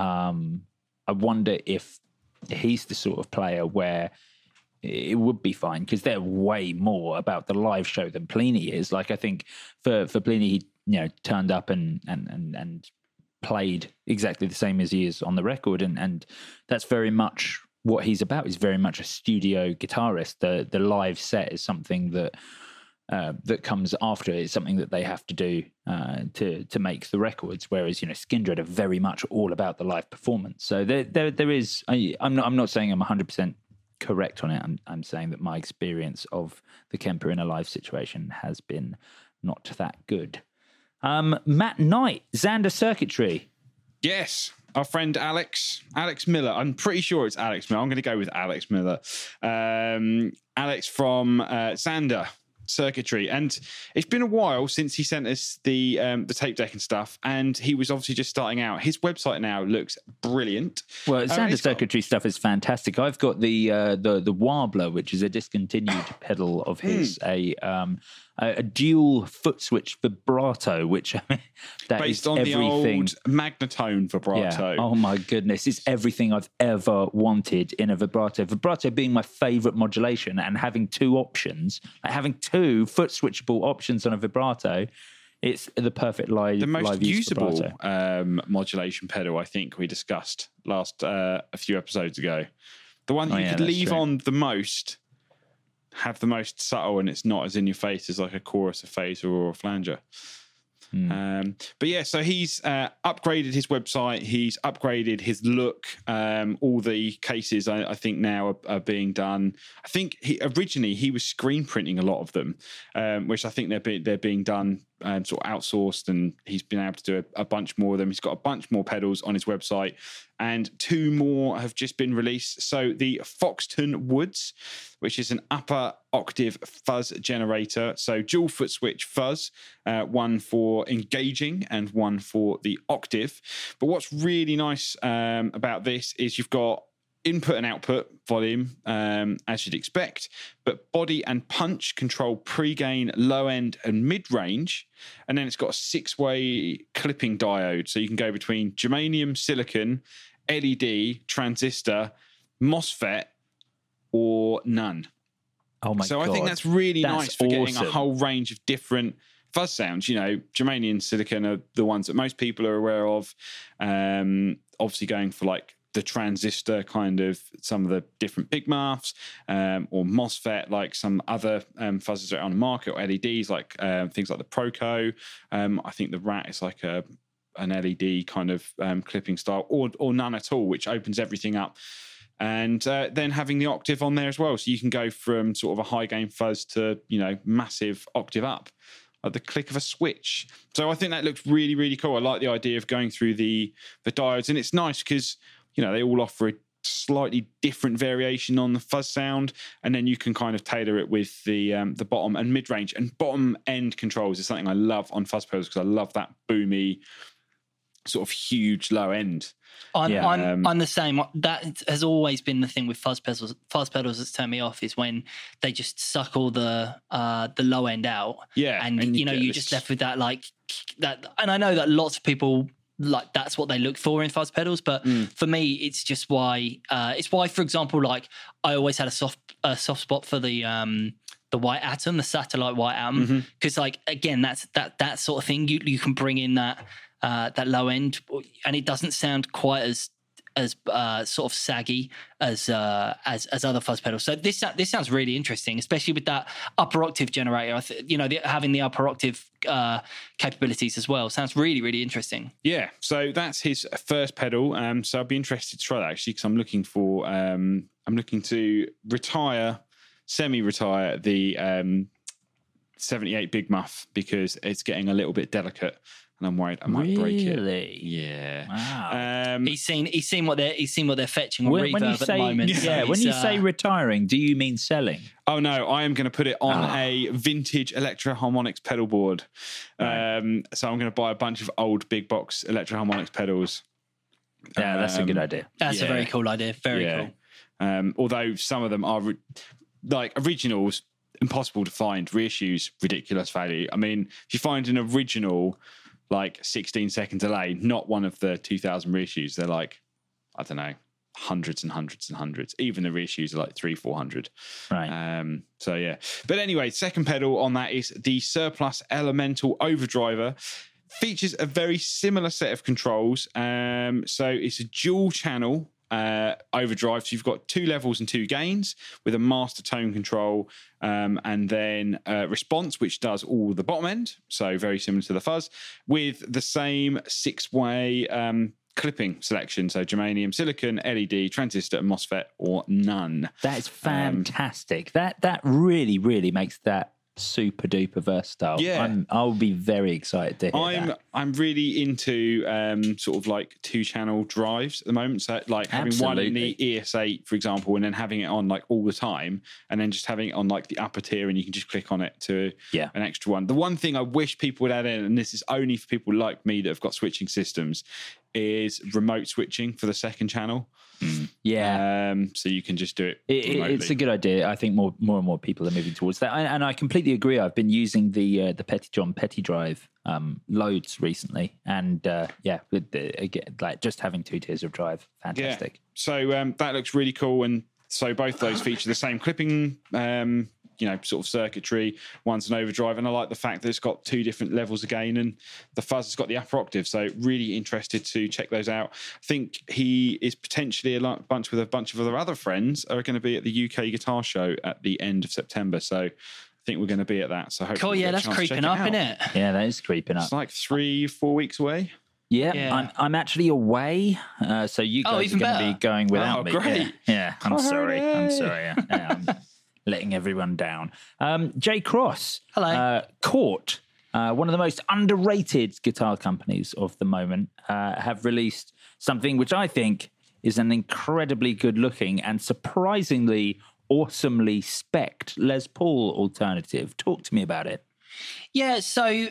Speaker 4: he's the sort of player where it would be fine, because they're way more about the live show than Plini is. Like, I think for Plini, he turned up and played exactly the same as he is on the record, and that's very much what he's about. He's very much a studio guitarist. The live set is something that comes after it. It's something that they have to do to make the records. Whereas Skindred are very much all about the live performance. So there is. I'm not saying I'm 100% correct on it. I'm saying that my experience of the Kemper in a live situation has been not that good. Matt Knight, Xander Circuitry.
Speaker 5: Yes, our friend Alex Miller. I'm pretty sure it's Alex Miller. I'm going to go with Alex Miller. Alex from Xander Circuitry, and it's been a while since he sent us the tape deck and stuff, and he was obviously just starting out. His website now looks brilliant.
Speaker 4: Well, Xander Circuitry stuff is fantastic. I've got the Warbler, which is a discontinued pedal of his, a dual foot switch vibrato, which that
Speaker 5: based
Speaker 4: is
Speaker 5: on
Speaker 4: everything.
Speaker 5: The old Magnatone vibrato.
Speaker 4: Yeah. Oh my goodness, it's everything I've ever wanted in a vibrato. Vibrato being my favourite modulation, and having two options, having two foot switchable options on a vibrato, it's the perfect live.
Speaker 5: The most
Speaker 4: live
Speaker 5: usable modulation pedal, I think we discussed a few episodes ago. The one that you could leave on the most, have the most subtle, and it's not as in your face as like a chorus, a phaser, or a flanger. But yeah, so he's upgraded his website, he's upgraded his look. All the cases I think now are being done. I think originally he was screen printing a lot of them, which I think they're being done sort of outsourced, and he's been able to do a bunch more of them. He's got a bunch more pedals on his website, and 2 more have just been released. So the Foxton Woods, which is an upper octave fuzz generator. So dual foot switch fuzz, one for engaging and one for the octave. But what's really nice about this is you've got input and output volume, as you'd expect, but body and punch control pre-gain, low end and mid-range. And then it's got a 6-way clipping diode. So you can go between germanium, silicon, LED, transistor, MOSFET, or none.
Speaker 4: Oh my God.
Speaker 5: So I think that's really nice for getting
Speaker 4: awesome.
Speaker 5: a whole range of different fuzz sounds. Germanium and silicon are the ones that most people are aware of. Obviously going for like the transistor, kind of some of the different big muffs, or MOSFET, like some other fuzzes that are on the market, or LEDs, like things like the Proco. I think the Rat is like an LED kind of clipping style, or none at all, which opens everything up. And then having the octave on there as well. So you can go from sort of a high gain fuzz to, massive octave up at the click of a switch. So I think that looks really, really cool. I like the idea of going through the diodes, and it's nice because, they all offer a slightly different variation on the fuzz sound, and then you can kind of tailor it with the bottom and mid-range. And bottom end controls is something I love on fuzz pedals, because I love that boomy sort of huge low end.
Speaker 6: I'm the same. That has always been the thing with fuzz pedals. Fuzz pedals that's turned me off is when they just suck all the low end out.
Speaker 5: Yeah,
Speaker 6: and you're just left with that that. And I know that lots of people that's what they look for in fuzz pedals, but for me, it's just why. It's why, for example, I always had a soft spot for the White Atom, the Satellite White Atom, because again, that's that sort of thing. You can bring in that low end, and it doesn't sound quite as sort of saggy as other fuzz pedals. So this sounds really interesting, especially with that upper octave generator. Having the upper octave capabilities as well sounds really, really interesting. Yeah.
Speaker 5: So that's his first pedal. So I'd be interested to try that actually, because I'm looking to semi-retire the 78 Big Muff because it's getting a little bit delicate, and I'm worried I might break it.
Speaker 4: Really?
Speaker 5: Yeah.
Speaker 4: Wow.
Speaker 6: He's seen what they're fetching on Reverb
Speaker 4: you
Speaker 6: at the moment.
Speaker 4: Yeah,
Speaker 6: So
Speaker 4: when
Speaker 6: he's,
Speaker 4: you say retiring, do you mean selling?
Speaker 5: Oh no, I am going to put it on a vintage Electro Harmonix pedal board.
Speaker 4: Right.
Speaker 5: So I'm going to buy a bunch of old big box Electro Harmonix pedals.
Speaker 4: Yeah, that's a good idea.
Speaker 6: That's a very cool idea. Very cool.
Speaker 5: Although some of them are like originals, impossible to find. Reissues, ridiculous value. I mean, if you find an original like 16-second delay, not one of the 2000 reissues, they're like, I don't know, hundreds and hundreds and hundreds. Even the reissues are like 300-400.
Speaker 4: Right.
Speaker 5: So yeah. But anyway, second pedal on that is the Surplus Elemental Overdriver. Features a very similar set of controls. So it's a dual channel overdrive. So you've got 2 levels and 2 gains with a master tone control, and then response, which does all the bottom end. So very similar to the Fuzz, with the same 6-way clipping selection. So germanium, silicon, LED, transistor, and MOSFET, or none.
Speaker 4: That is fantastic. That really, really makes that super duper versatile.
Speaker 5: Yeah.
Speaker 4: I'll be very excited to hear that.
Speaker 5: I'm really into sort of like 2-channel drives at the moment. So like having one in the ES8, for example, and then having it on like all the time, and then just having it on like the upper tier, and you can just click on it to an extra one. The one thing I wish people would add in, and this is only for people like me that have got switching systems, is remote switching for the second channel.
Speaker 4: Yeah.
Speaker 5: So you can just do it remotely.
Speaker 4: It's a good idea. I think more and more people are moving towards that. And I completely agree. I've been using the Petty John Petty drive loads recently. And again, like just having 2 tiers of drive, fantastic.
Speaker 5: Yeah. So that looks really cool. And so both those feature the same clipping sort of circuitry. One's an overdrive, and I like the fact that it's got 2 different levels of gain, and the Fuzz has got the upper octave. So really interested to check those out. I think he is potentially a bunch of other friends are going to be at the UK Guitar Show at the end of September. So I think we're going to be at that. So hopefully,
Speaker 6: cool. Yeah, that's creeping up, isn't it?
Speaker 4: Yeah, that is creeping up.
Speaker 5: It's like 3-4 weeks away.
Speaker 4: Yeah. I'm actually away, so you guys are going to be going without me.
Speaker 5: Great.
Speaker 4: Yeah. I'm sorry. Yeah, I'm letting everyone down. Jay Cross.
Speaker 6: Hello.
Speaker 4: Cort, one of the most underrated guitar companies of the moment, have released something which I think is an incredibly good-looking and surprisingly awesomely spec'd Les Paul alternative. Talk to me about it.
Speaker 6: Yeah, so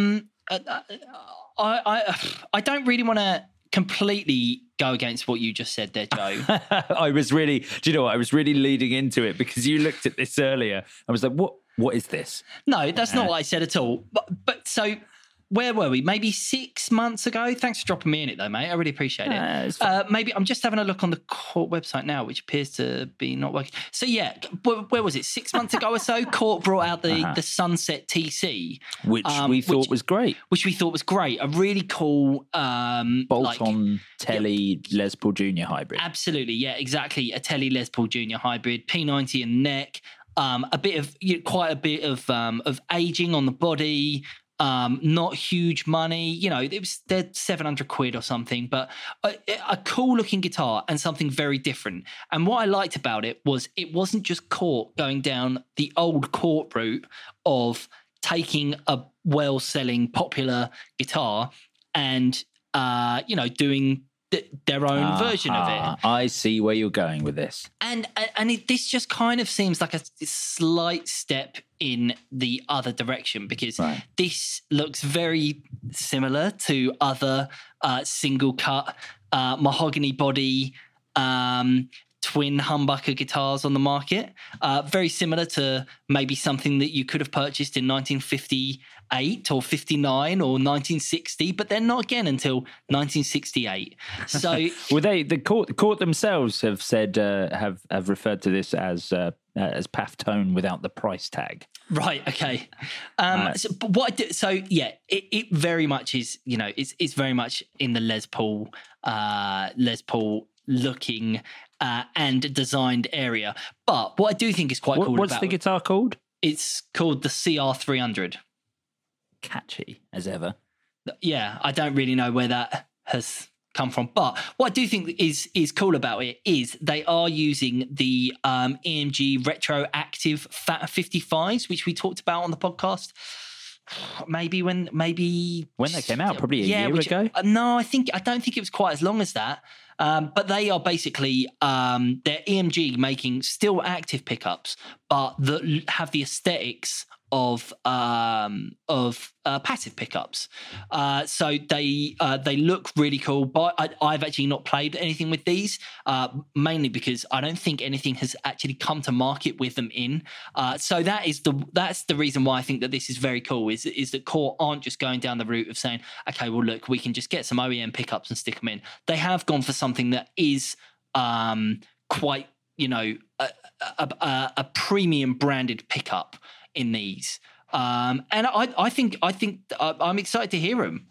Speaker 6: I don't really want to completely go against what you just said there, Joe.
Speaker 4: I was really leading into it because you looked at this earlier. I was like, what is this?
Speaker 6: No, that's not what I said at all. But so where were we? Maybe 6 months ago? Thanks for dropping me in it though, mate. I really appreciate it. Maybe I'm just having a look on the Cort website now, which appears to be not working. So yeah, where was it? 6 months ago or so, Cort brought out the Sunset TC.
Speaker 4: Which we thought was great.
Speaker 6: Which we thought was great. A really cool...
Speaker 4: bolt-on Tele Les Paul Junior hybrid.
Speaker 6: Absolutely, yeah, exactly. A Tele Les Paul Junior hybrid, P90 and neck. Quite a bit of aging on the body. Not huge money, they're 700 quid or something, but a cool looking guitar and something very different. And what I liked about it was it wasn't just Cort going down the old Cort route of taking a well-selling popular guitar and, doing their own version of it.
Speaker 4: I see where you're going with this.
Speaker 6: And this just kind of seems like a slight step in the other direction, because this looks very similar to other single cut mahogany body twin humbucker guitars on the market. Very similar to maybe something that you could have purchased in 1958 or 59 or 1960, but they're not again until 1968. So,
Speaker 4: well, the Cort themselves have said have referred to this as PAF tone without the price tag.
Speaker 6: Right. Okay. It very much is. It's very much in the Les Paul looking and designed area. But what I do think is quite cool.
Speaker 4: What's the guitar called?
Speaker 6: It's called the CR300.
Speaker 4: Catchy as ever.
Speaker 6: Yeah, I don't really know where that has come from. But what I do think is cool about it is they are using the EMG retroactive Fat 55s, which we talked about on the podcast. Maybe when
Speaker 4: they came out, probably a year ago.
Speaker 6: No, I don't think it was quite as long as that. But they are basically they're EMG making still active pickups, but that have the aesthetics of passive pickups. So they look really cool. But I've actually not played anything with these, mainly because I don't think anything has actually come to market with them in. So that's the reason why I think that this is very cool. Is that Core aren't just going down the route of saying, okay, well look, we can just get some OEM pickups and stick them in. They have gone for something that is quite, a premium branded pickup in these. And I think I'm excited to hear them.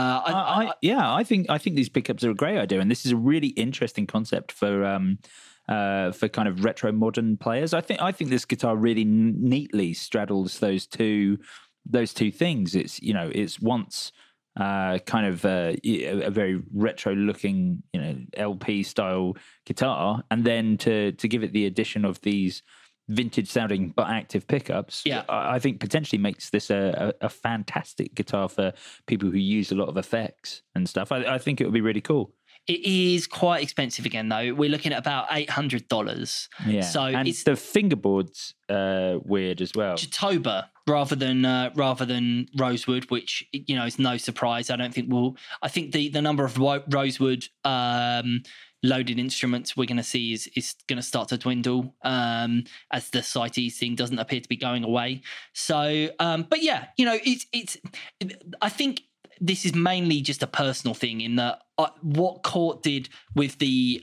Speaker 4: I think these pickups are a great idea, and this is a really interesting concept for kind of retro modern players. I think this guitar really neatly straddles those two things. It's once kind of a very retro looking LP style guitar, and then to give it the addition of these vintage sounding but active pickups, I think potentially makes this a fantastic guitar for people who use a lot of effects and stuff. I think it would be really cool.
Speaker 6: It is quite expensive again, though. We're looking at about $800.
Speaker 4: Yeah,
Speaker 6: so
Speaker 4: and
Speaker 6: it's
Speaker 4: the fingerboard's weird as well.
Speaker 6: Jatoba rather than Rosewood, which is no surprise. I think the number of Rosewood loaded instruments we're going to see is going to start to dwindle as the CITES thing doesn't appear to be going away. So, but yeah, it's. I think this is mainly just a personal thing in that what Court did with the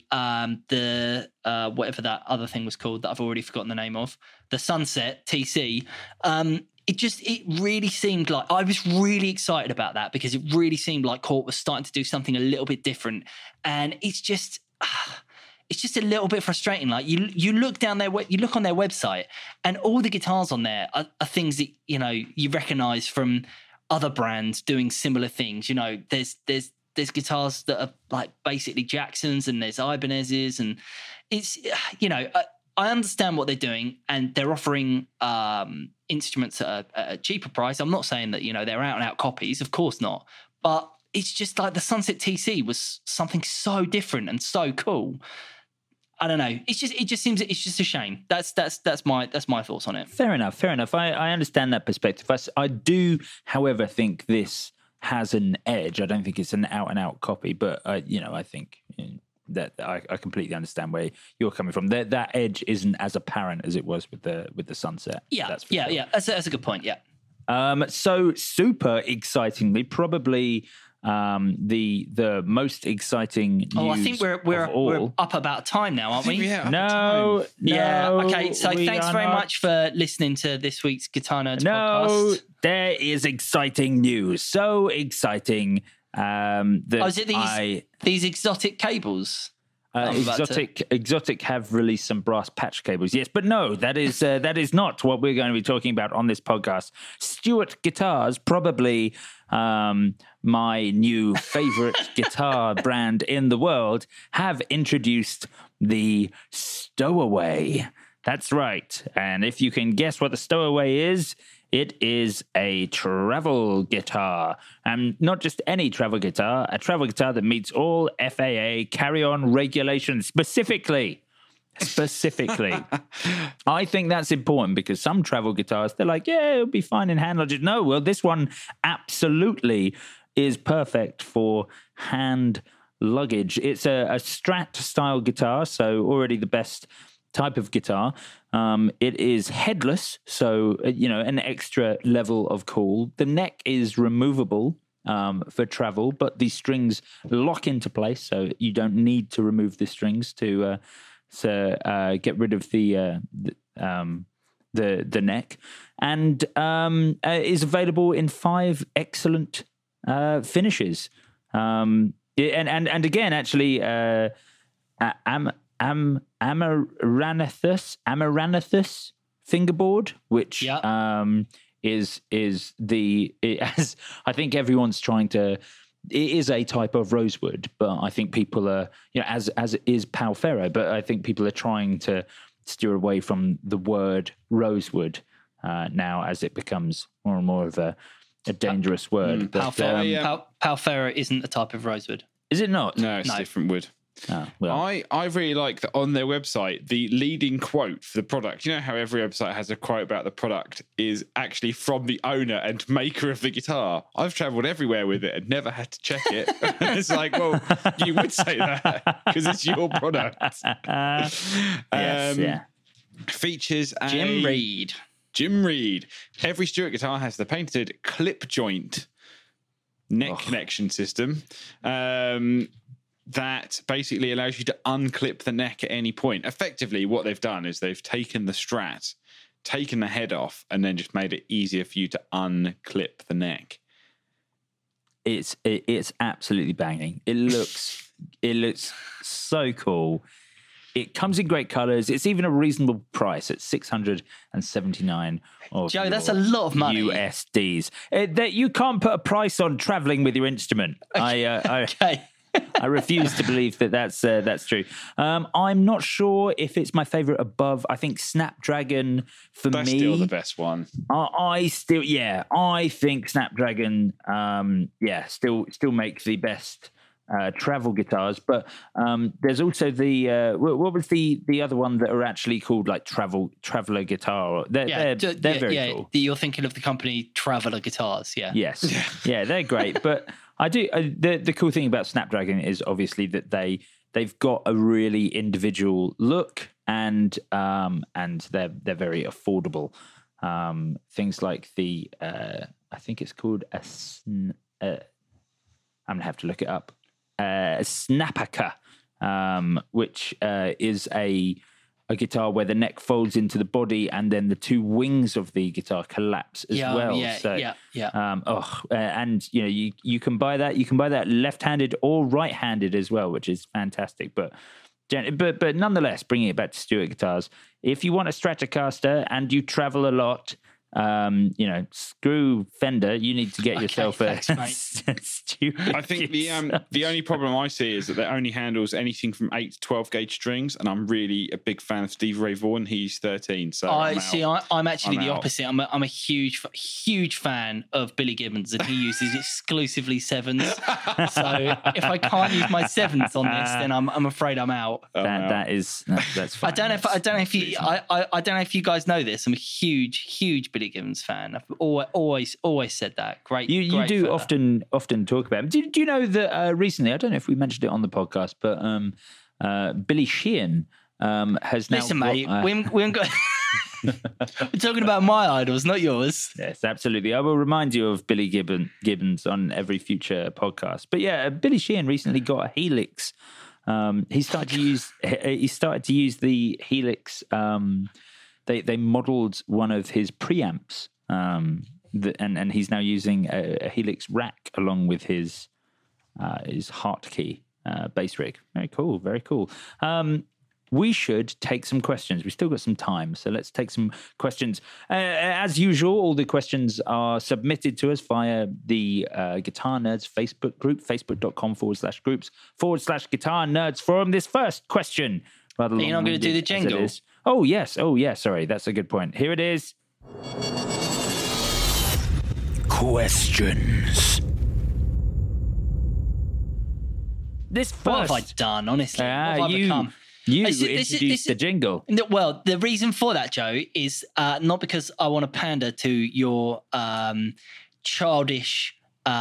Speaker 6: whatever that other thing was called that I've already forgotten the name of, the Sunset TC. It really seemed like I was really excited about that because it really seemed like Court was starting to do something a little bit different, and it's just a little bit frustrating. Like you look down there, you look on their website, and all the guitars on there are things that you recognize from other brands doing similar things. There's guitars that are like basically Jacksons, and there's Ibanez's, and it's I understand what they're doing, and they're offering instruments at a cheaper price. I'm not saying that they're out and out copies, of course not, but it's just like the Sunset TC was something so different and so cool. I don't know. It just seems it's just a shame. That's my thoughts on it.
Speaker 4: Fair enough. I understand that perspective. I do, however, think this has an edge. I don't think it's an out and out copy, but I think that I completely understand where you're coming from. That edge isn't as apparent as it was with the Sunset.
Speaker 6: Yeah,
Speaker 4: that's
Speaker 6: sure. That's a good point. Yeah.
Speaker 4: So super excitingly, probably the most exciting news.
Speaker 6: I think we're up about time now, aren't we?
Speaker 4: No.
Speaker 6: Okay. So thanks very much for listening to this week's Guitar Nerds podcast.
Speaker 4: There is exciting news. So exciting.
Speaker 6: Is it these exotic cables?
Speaker 4: Exotic have released some brass patch cables. Yes, but no, that is not what we're going to be talking about on this podcast. Stewart Guitars, probably my new favorite guitar brand in the world, have introduced the Stowaway. That's right. And if you can guess what the Stowaway is, it is a travel guitar, and not just any travel guitar, a travel guitar that meets all FAA carry-on regulations specifically. I think that's important because some travel guitars, they're like, yeah, it'll be fine in hand luggage. No, well, this one absolutely is perfect for hand luggage. It's a Strat-style guitar, so already the best type of guitar. It is headless, so an extra level of cool. The neck is removable for travel, but the strings lock into place, so you don't need to remove the strings to get rid of the neck, and is available in 5 excellent finishes. And again, actually, Amaranthus fingerboard, which is as I think everyone's trying to it is a type of rosewood, but I think people are, as is Pal Ferro, but I think people are trying to steer away from the word rosewood now as it becomes more and more of a dangerous word. But,
Speaker 6: Pal Ferro isn't a type of rosewood.
Speaker 4: Is it not?
Speaker 5: No, it's different wood.
Speaker 4: Oh, well.
Speaker 5: I really like that on their website, the leading quote for the product. You know how every website has a quote about the product is actually from the owner and maker of the guitar. I've travelled everywhere with it and never had to check it. It's like, well, you would say that because it's your product.
Speaker 4: Yes, yeah.
Speaker 5: Features a
Speaker 6: Jim Reed.
Speaker 5: Every Stewart guitar has the patented clip joint neck connection system. That basically allows you to unclip the neck at any point. Effectively, what they've done is they've taken the Strat, taken the head off, and then just made it easier for you to unclip the neck.
Speaker 4: It's absolutely banging. It looks so cool. It comes in great colours. It's even a reasonable price at $679.
Speaker 6: Joe, that's a lot of money.
Speaker 4: USDs. That you can't put a price on travelling with your instrument.
Speaker 6: Okay.
Speaker 4: I refuse to believe that's true. I'm not sure if it's my favourite above. I think Snapdragon
Speaker 5: that's
Speaker 4: me.
Speaker 5: Still the best one.
Speaker 4: I think Snapdragon. Still makes the best travel guitars. But there's also the what was the other one that are actually called like Traveler Guitar? They're very cool.
Speaker 6: You're thinking of the company Traveler Guitars, yeah.
Speaker 4: Yes, yeah, they're great, but. I do. The cool thing about Snapdragon is obviously that they've got a really individual look and they're very affordable. Things like the I think it's called I'm gonna have to look it up. Snapaka, which is a guitar where the neck folds into the body and then the two wings of the guitar collapse as well. And you can buy that. You can buy that left-handed or right-handed as well, which is fantastic. But nonetheless, bringing it back to Stewart guitars, if you want a Stratocaster and you travel a lot, screw Fender. You need to get yourself a Stewart.
Speaker 5: I think the only problem I see is that it only handles anything from 8 to 12 gauge strings, and I'm really a big fan of Stevie Ray Vaughan. He's 13, so
Speaker 6: I'm actually the opposite. I'm a huge fan of Billy Gibbons, and he uses exclusively 7s. So if I can't use my 7s on this, then I'm afraid I'm out.
Speaker 4: That's fine.
Speaker 6: I don't know if you guys know this. I'm a huge Billy Gibbons fan. I've always said that. Great.
Speaker 4: You do often talk about him. Do you know that recently? I don't know if we mentioned it on the podcast, but Billy Sheehan has now.
Speaker 6: Listen, mate, we haven't got. We're talking about my idols, not yours.
Speaker 4: Yes, absolutely. I will remind you of Billy Gibbons on every future podcast. But yeah, Billy Sheehan recently got a Helix. He started to use the Helix. They modelled one of his preamps, and he's now using a Helix rack along with his Hartkey bass rig. Very cool, very cool. We should take some questions. We've still got some time, so let's take some questions. As usual, all the questions are submitted to us via the Guitar Nerds Facebook group, facebook.com/groups/Guitar Nerds Forum. This first question.
Speaker 6: You're not going to do the jingle?
Speaker 4: Oh, yes. Sorry. That's a good point. Here it is. Questions.
Speaker 6: What have I done, honestly? What have I become?
Speaker 4: You introduced the jingle.
Speaker 6: Well, the reason for that, Joe, is not because I want to pander to your childish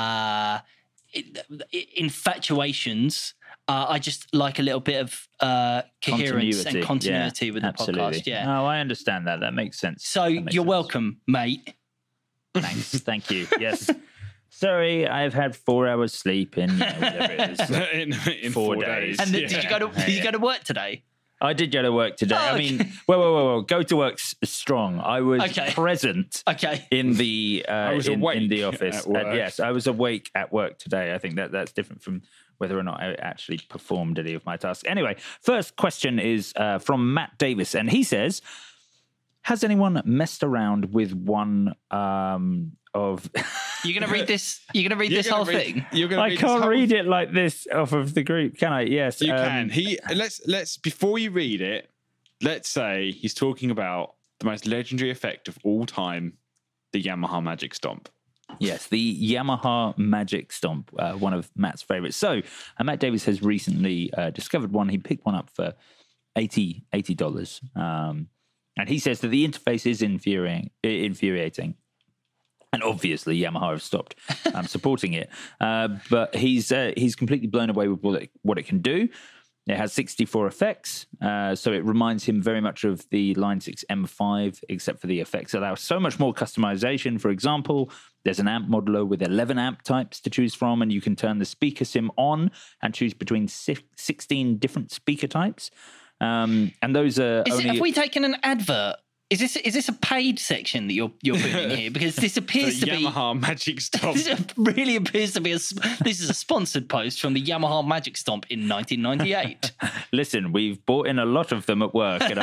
Speaker 6: infatuations. I just like a little bit of coherence and continuity with the podcast. Yeah.
Speaker 4: Oh, I understand that. That makes sense.
Speaker 6: So you're welcome, mate.
Speaker 4: Thanks. Thank you. Yes. Sorry, I've had 4 hours sleep in whatever it is
Speaker 5: in 4 days.
Speaker 6: And did you go to work today?
Speaker 4: I did go to work today.
Speaker 6: Oh,
Speaker 4: okay. I mean, well, go to work strong. I was present. In the in the office. Yes, I was awake at work today. I think that's different from whether or not I actually performed any of my tasks. Anyway, first question is from Matt Davis, and he says, Has anyone messed around with one of...
Speaker 6: You're going to read this? You're going to read this whole thing?
Speaker 4: I can't read it like this off of the group, can I? Yes.
Speaker 5: You can. Let's before you read it, let's say he's talking about the most legendary effect of all time, the Yamaha Magic Stomp.
Speaker 4: Yes, the Yamaha Magic Stomp, one of Matt's favorites. So, Matt Davis has recently discovered one. He picked one up for $80. And he says that the interface is infuriating. And obviously, Yamaha have stopped supporting it. But he's completely blown away with what it can do. It has 64 effects, so it reminds him very much of the Line 6 M5, except for the effects allow so much more customization. For example, there's an amp modular with 11 amp types to choose from, and you can turn the speaker sim on and choose between 16 different speaker types. And those are
Speaker 6: have we taken an advert? Is this a paid section that you're putting in here? Because this appears to be
Speaker 5: Yamaha Magic Stomp.
Speaker 6: This really appears to be this is a sponsored post from the Yamaha Magic Stomp in 1998.
Speaker 4: Listen, we've bought in a lot of them at work, and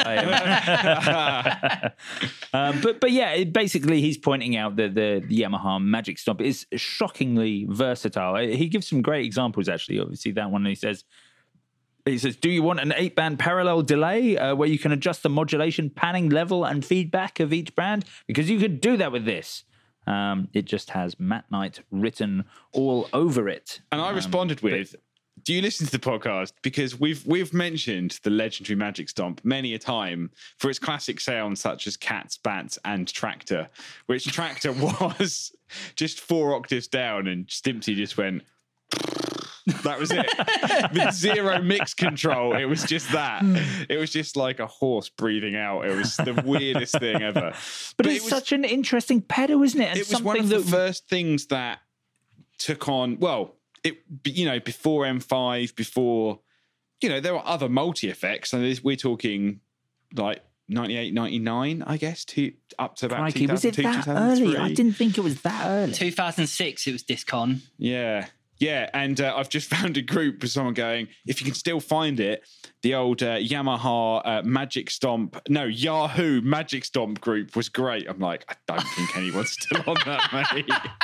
Speaker 4: but yeah, basically he's pointing out that the Yamaha Magic Stomp is shockingly versatile. He gives some great examples, actually. Obviously, that one he says, do you want an 8-band parallel delay where you can adjust the modulation, panning, level, and feedback of each band? Because you could do that with this. It just has Matt Knight written all over it.
Speaker 5: And I responded with, do you listen to the podcast? Because we've mentioned the legendary Magic Stomp many a time for its classic sounds such as Cats, Bats, and Tractor, which Tractor was just 4 octaves down, and Stimpsy just went... That was it. With zero mix control. It was just that. It was just like a horse breathing out. It was the weirdest thing ever.
Speaker 4: But it's such an interesting pedal, isn't it? And
Speaker 5: it was one of the first things that took on, before M5, before, there were other multi-effects. And we're talking like 98, 99, I guess, up to about 2002,
Speaker 4: was it that
Speaker 5: 2003.
Speaker 4: early? I didn't think it was that early.
Speaker 6: 2006, it was Discon.
Speaker 5: Yeah. Yeah, and I've just found a group with someone going, if you can still find it, the old Yamaha Magic Stomp, Yahoo Magic Stomp group was great. I'm like, I don't think anyone's still on that,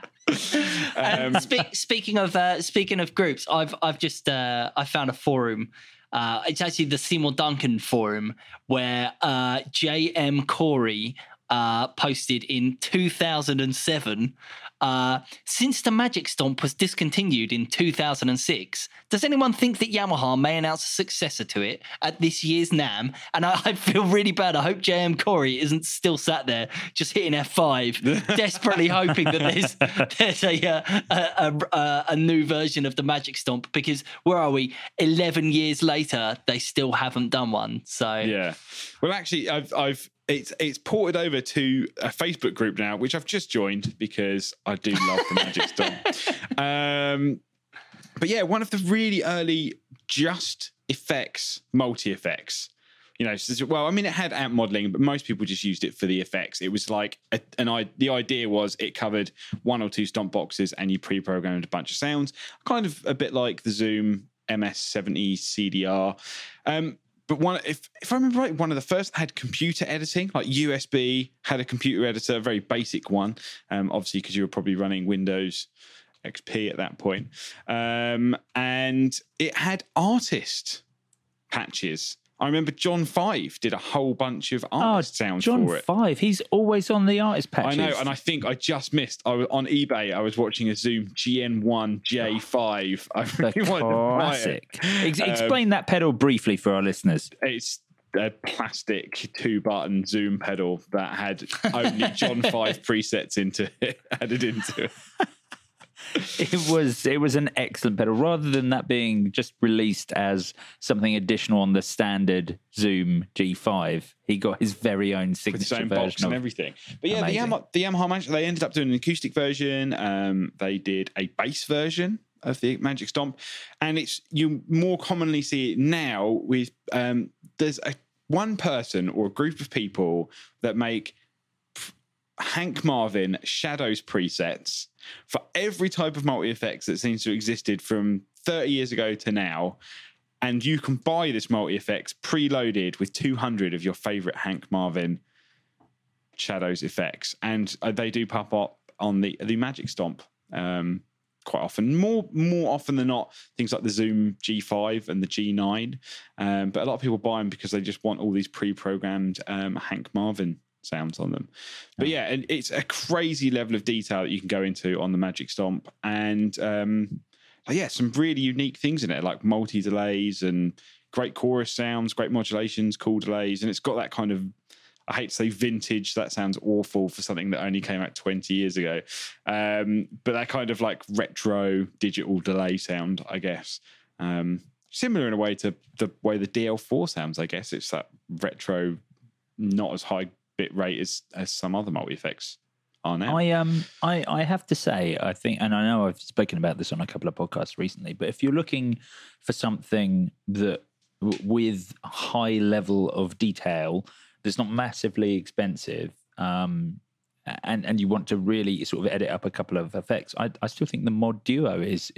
Speaker 5: mate.
Speaker 6: Speaking of groups, I've just I found a forum. It's actually the Seymour Duncan forum where J.M. Corey posted in 2007. Since the Magic Stomp was discontinued in 2006, does anyone think that Yamaha may announce a successor to it at this year's NAMM? And I feel really bad. I hope JM Corey isn't still sat there just hitting F5, desperately hoping that there's a new version of the Magic Stomp, because where are we? 11 years later, they still haven't done one. So
Speaker 5: yeah. Well, actually, It's ported over to a Facebook group now, which I've just joined because I do love the Magic Stomp. But yeah, one of the really early just effects, multi-effects. It had amp modeling, but most people just used it for the effects. It was like, the idea was it covered 1 or 2 stomp boxes and you pre-programmed a bunch of sounds, kind of a bit like the Zoom MS-70 CDR. But if I remember right, one of the first had computer editing, like USB had a computer editor, a very basic one, obviously because you were probably running Windows XP at that point. And it had artist patches. I remember John 5 did a whole bunch of artist sounds for it.
Speaker 4: John 5, he's always on the artist patches.
Speaker 5: I know, and I think I just missed. On eBay, I was watching a Zoom GN1 J5. I really wanted to buy it.
Speaker 4: Explain that pedal briefly for our listeners.
Speaker 5: It's a plastic 2-button Zoom pedal that had only John 5 presets added into it.
Speaker 4: It was an excellent pedal, rather than that being just released as something additional on the standard Zoom G5. He got his very own signature
Speaker 5: with his own
Speaker 4: version
Speaker 5: box and everything. But yeah, the Yamaha Magic, they ended up doing an acoustic version. They did a bass version of the Magic Stomp, and you more commonly see it now with there's one person or a group of people that make Hank Marvin Shadows presets for every type of multi-effects that seems to have existed from 30 years ago to now. And you can buy this multi-effects preloaded with 200 of your favorite Hank Marvin shadows effects, and they do pop up on the Magic Stomp quite often. More often than not, things like the Zoom G5 and the G9. But a lot of people buy them because they just want all these pre-programmed Hank Marvin sounds on them. But yeah, and it's a crazy level of detail that you can go into on the Magic Stomp, and some really unique things in it, like multi-delays and great chorus sounds, great modulations, cool delays, and it's got that kind of, I hate to say vintage, that sounds awful for something that only came out 20 years ago. But that kind of like retro digital delay sound, I guess. Similar in a way to the way the DL4 sounds, I guess. It's that retro, not as high bit rate as some other multi-effects are now.
Speaker 4: I have to say, I think, and I know I've spoken about this on a couple of podcasts recently, but if you're looking for something that with high level of detail that's not massively expensive, and you want to really sort of edit up a couple of effects, I still think the Mod Duo is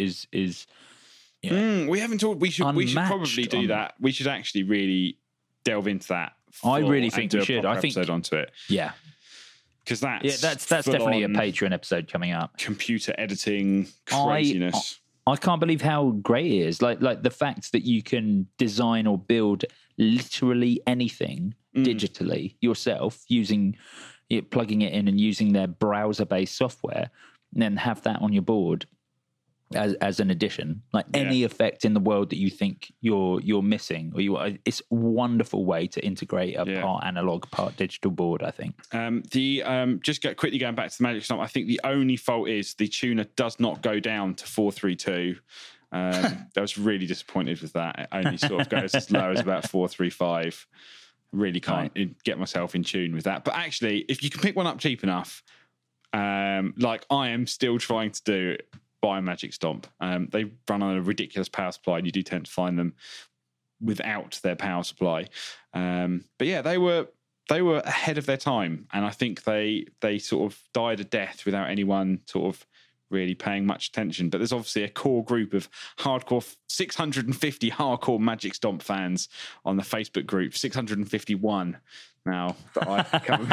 Speaker 5: we haven't talked. We should probably do that. We should actually really delve into that.
Speaker 4: I really think we should. I think
Speaker 5: episode onto it.
Speaker 4: Yeah,
Speaker 5: because that's
Speaker 4: definitely a Patreon episode coming up.
Speaker 5: Computer editing craziness.
Speaker 4: I can't believe how great it is. Like the fact that you can design or build literally anything digitally yourself using it, plugging it in and using their browser-based software, and then have that on your board as an addition. Like any effect in the world that you think you're missing, or it's a wonderful way to integrate a part analog, part digital board, I think.
Speaker 5: Quickly going back to the Magic Stomp, I think the only fault is the tuner does not go down to 432. I was really disappointed with that. It only sort of goes as low as about 435. Really can't get myself in tune with that. But actually, if you can pick one up cheap enough, like I am still trying to do, buy a Magic Stomp. They run on a ridiculous power supply, and you do tend to find them without their power supply. But yeah, they were ahead of their time, and I think they sort of died a death without anyone sort of really paying much attention. But there's obviously a core group of hardcore 650 hardcore Magic Stomp fans on the Facebook group, 651 now that I can't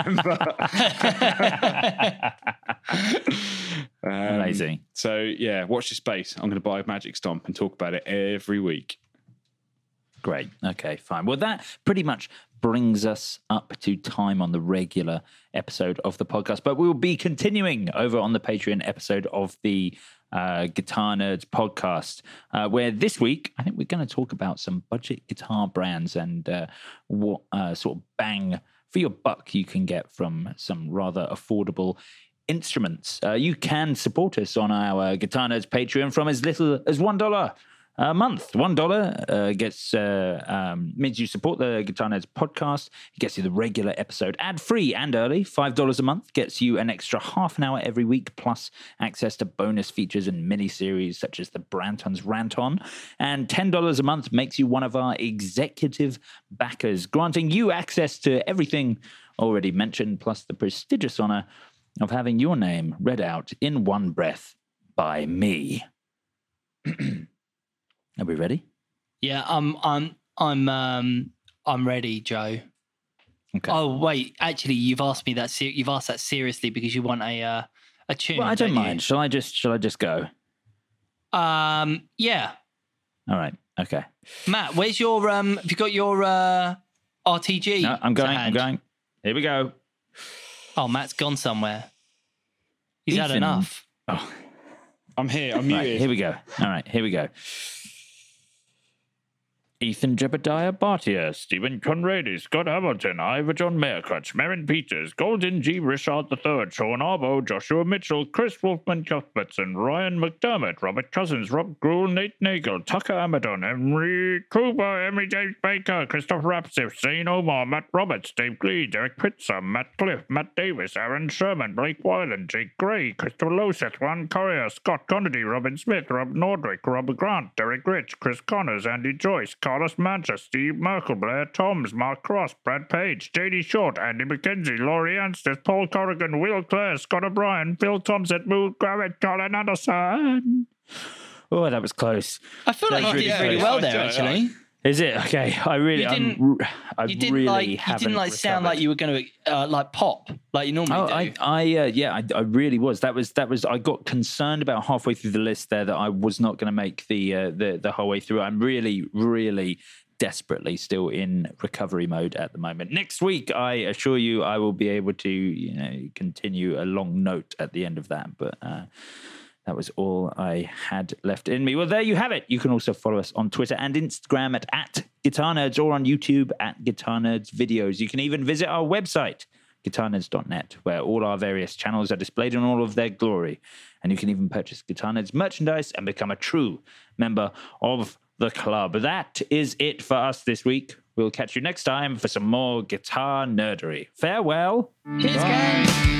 Speaker 5: remember.
Speaker 4: Amazing.
Speaker 5: So yeah, watch this space. I'm going to buy a Magic Stomp and talk about it every week.
Speaker 4: Great. Okay, fine. Well, that pretty much brings us up to time on the regular episode of the podcast, but we will be continuing over on the Patreon episode of the Guitar Nerds podcast, where this week I think we're going to talk about some budget guitar brands and what sort of bang for your buck you can get from some rather affordable instruments. You can support us on our Guitar Nerds Patreon from as little as $1 a month. $1 gets means you support the Guitar Nerds podcast. It gets you the regular episode ad-free and early. $5 a month gets you an extra half an hour every week, plus access to bonus features and mini-series such as the Brantons Rant On. And $10 a month makes you one of our executive backers, granting you access to everything already mentioned, plus the prestigious honor of having your name read out in one breath by me. Are we ready?
Speaker 6: Yeah, I'm ready, Joe.
Speaker 4: Okay.
Speaker 6: Oh wait, actually, you've asked me that. You've asked that seriously because you want a tune.
Speaker 4: Well, I don't mind. Shall I just go?
Speaker 6: Yeah.
Speaker 4: All right. Okay.
Speaker 6: Matt, where's your have you got your RTG?
Speaker 4: No, I'm going. Here we go.
Speaker 6: Oh, Matt's gone somewhere. He's had enough.
Speaker 4: Oh,
Speaker 5: I'm here. I'm muted.
Speaker 4: right, here we go. All right, here we go. Ethan Jebediah Bartier, Stephen Conrady, Scott Hamilton, Ivor John Mayercrutch, Marin Peters, Golden G. Richard III, Sean Arbo, Joshua Mitchell, Chris Wolfman Cuthbertson, Ryan McDermott, Robert Cousins, Rob Gruel, Nate Nagel, Tucker Amadon, Henry Cooper, Henry James Baker, Christopher Rapsif, Zane Omar, Matt Roberts, Dave Glee, Derek Pitzer, Matt Cliff, Matt Davis, Aaron Sherman, Blake Wyland, Jake Gray, Christopher Loseth, Juan Correa, Scott Connerty, Robin Smith, Rob Nordwick, Robert Grant, Derek Rich, Chris Connors, Andy Joyce, Carlos Mancha, Steve Merkel, Blair Toms, Mark Cross, Brad Page, JD Short, Andy McKenzie, Laurie Anstis, Paul Corrigan, Will Clare, Scott O'Brien, Phil Thompson, Mood Garrett, Colin Anderson. Oh, that was close.
Speaker 6: I feel like you did really well there, actually.
Speaker 4: Is it okay? I really,
Speaker 6: You didn't
Speaker 4: really
Speaker 6: like sound like you were going to like pop like you normally do.
Speaker 4: I really was. That was. I got concerned about halfway through the list there that I was not going to make the whole way through. I'm really, really desperately still in recovery mode at the moment. Next week, I assure you, I will be able to continue a long note at the end of that. But that was all I had left in me. Well, there you have it. You can also follow us on Twitter and Instagram at Guitar Nerds, or on YouTube at Guitar Nerds Videos. You can even visit our website, guitarnerds.net, where all our various channels are displayed in all of their glory. And you can even purchase Guitar Nerds merchandise and become a true member of the club. That is it for us this week. We'll catch you next time for some more guitar nerdery. Farewell.
Speaker 6: Peace, gang.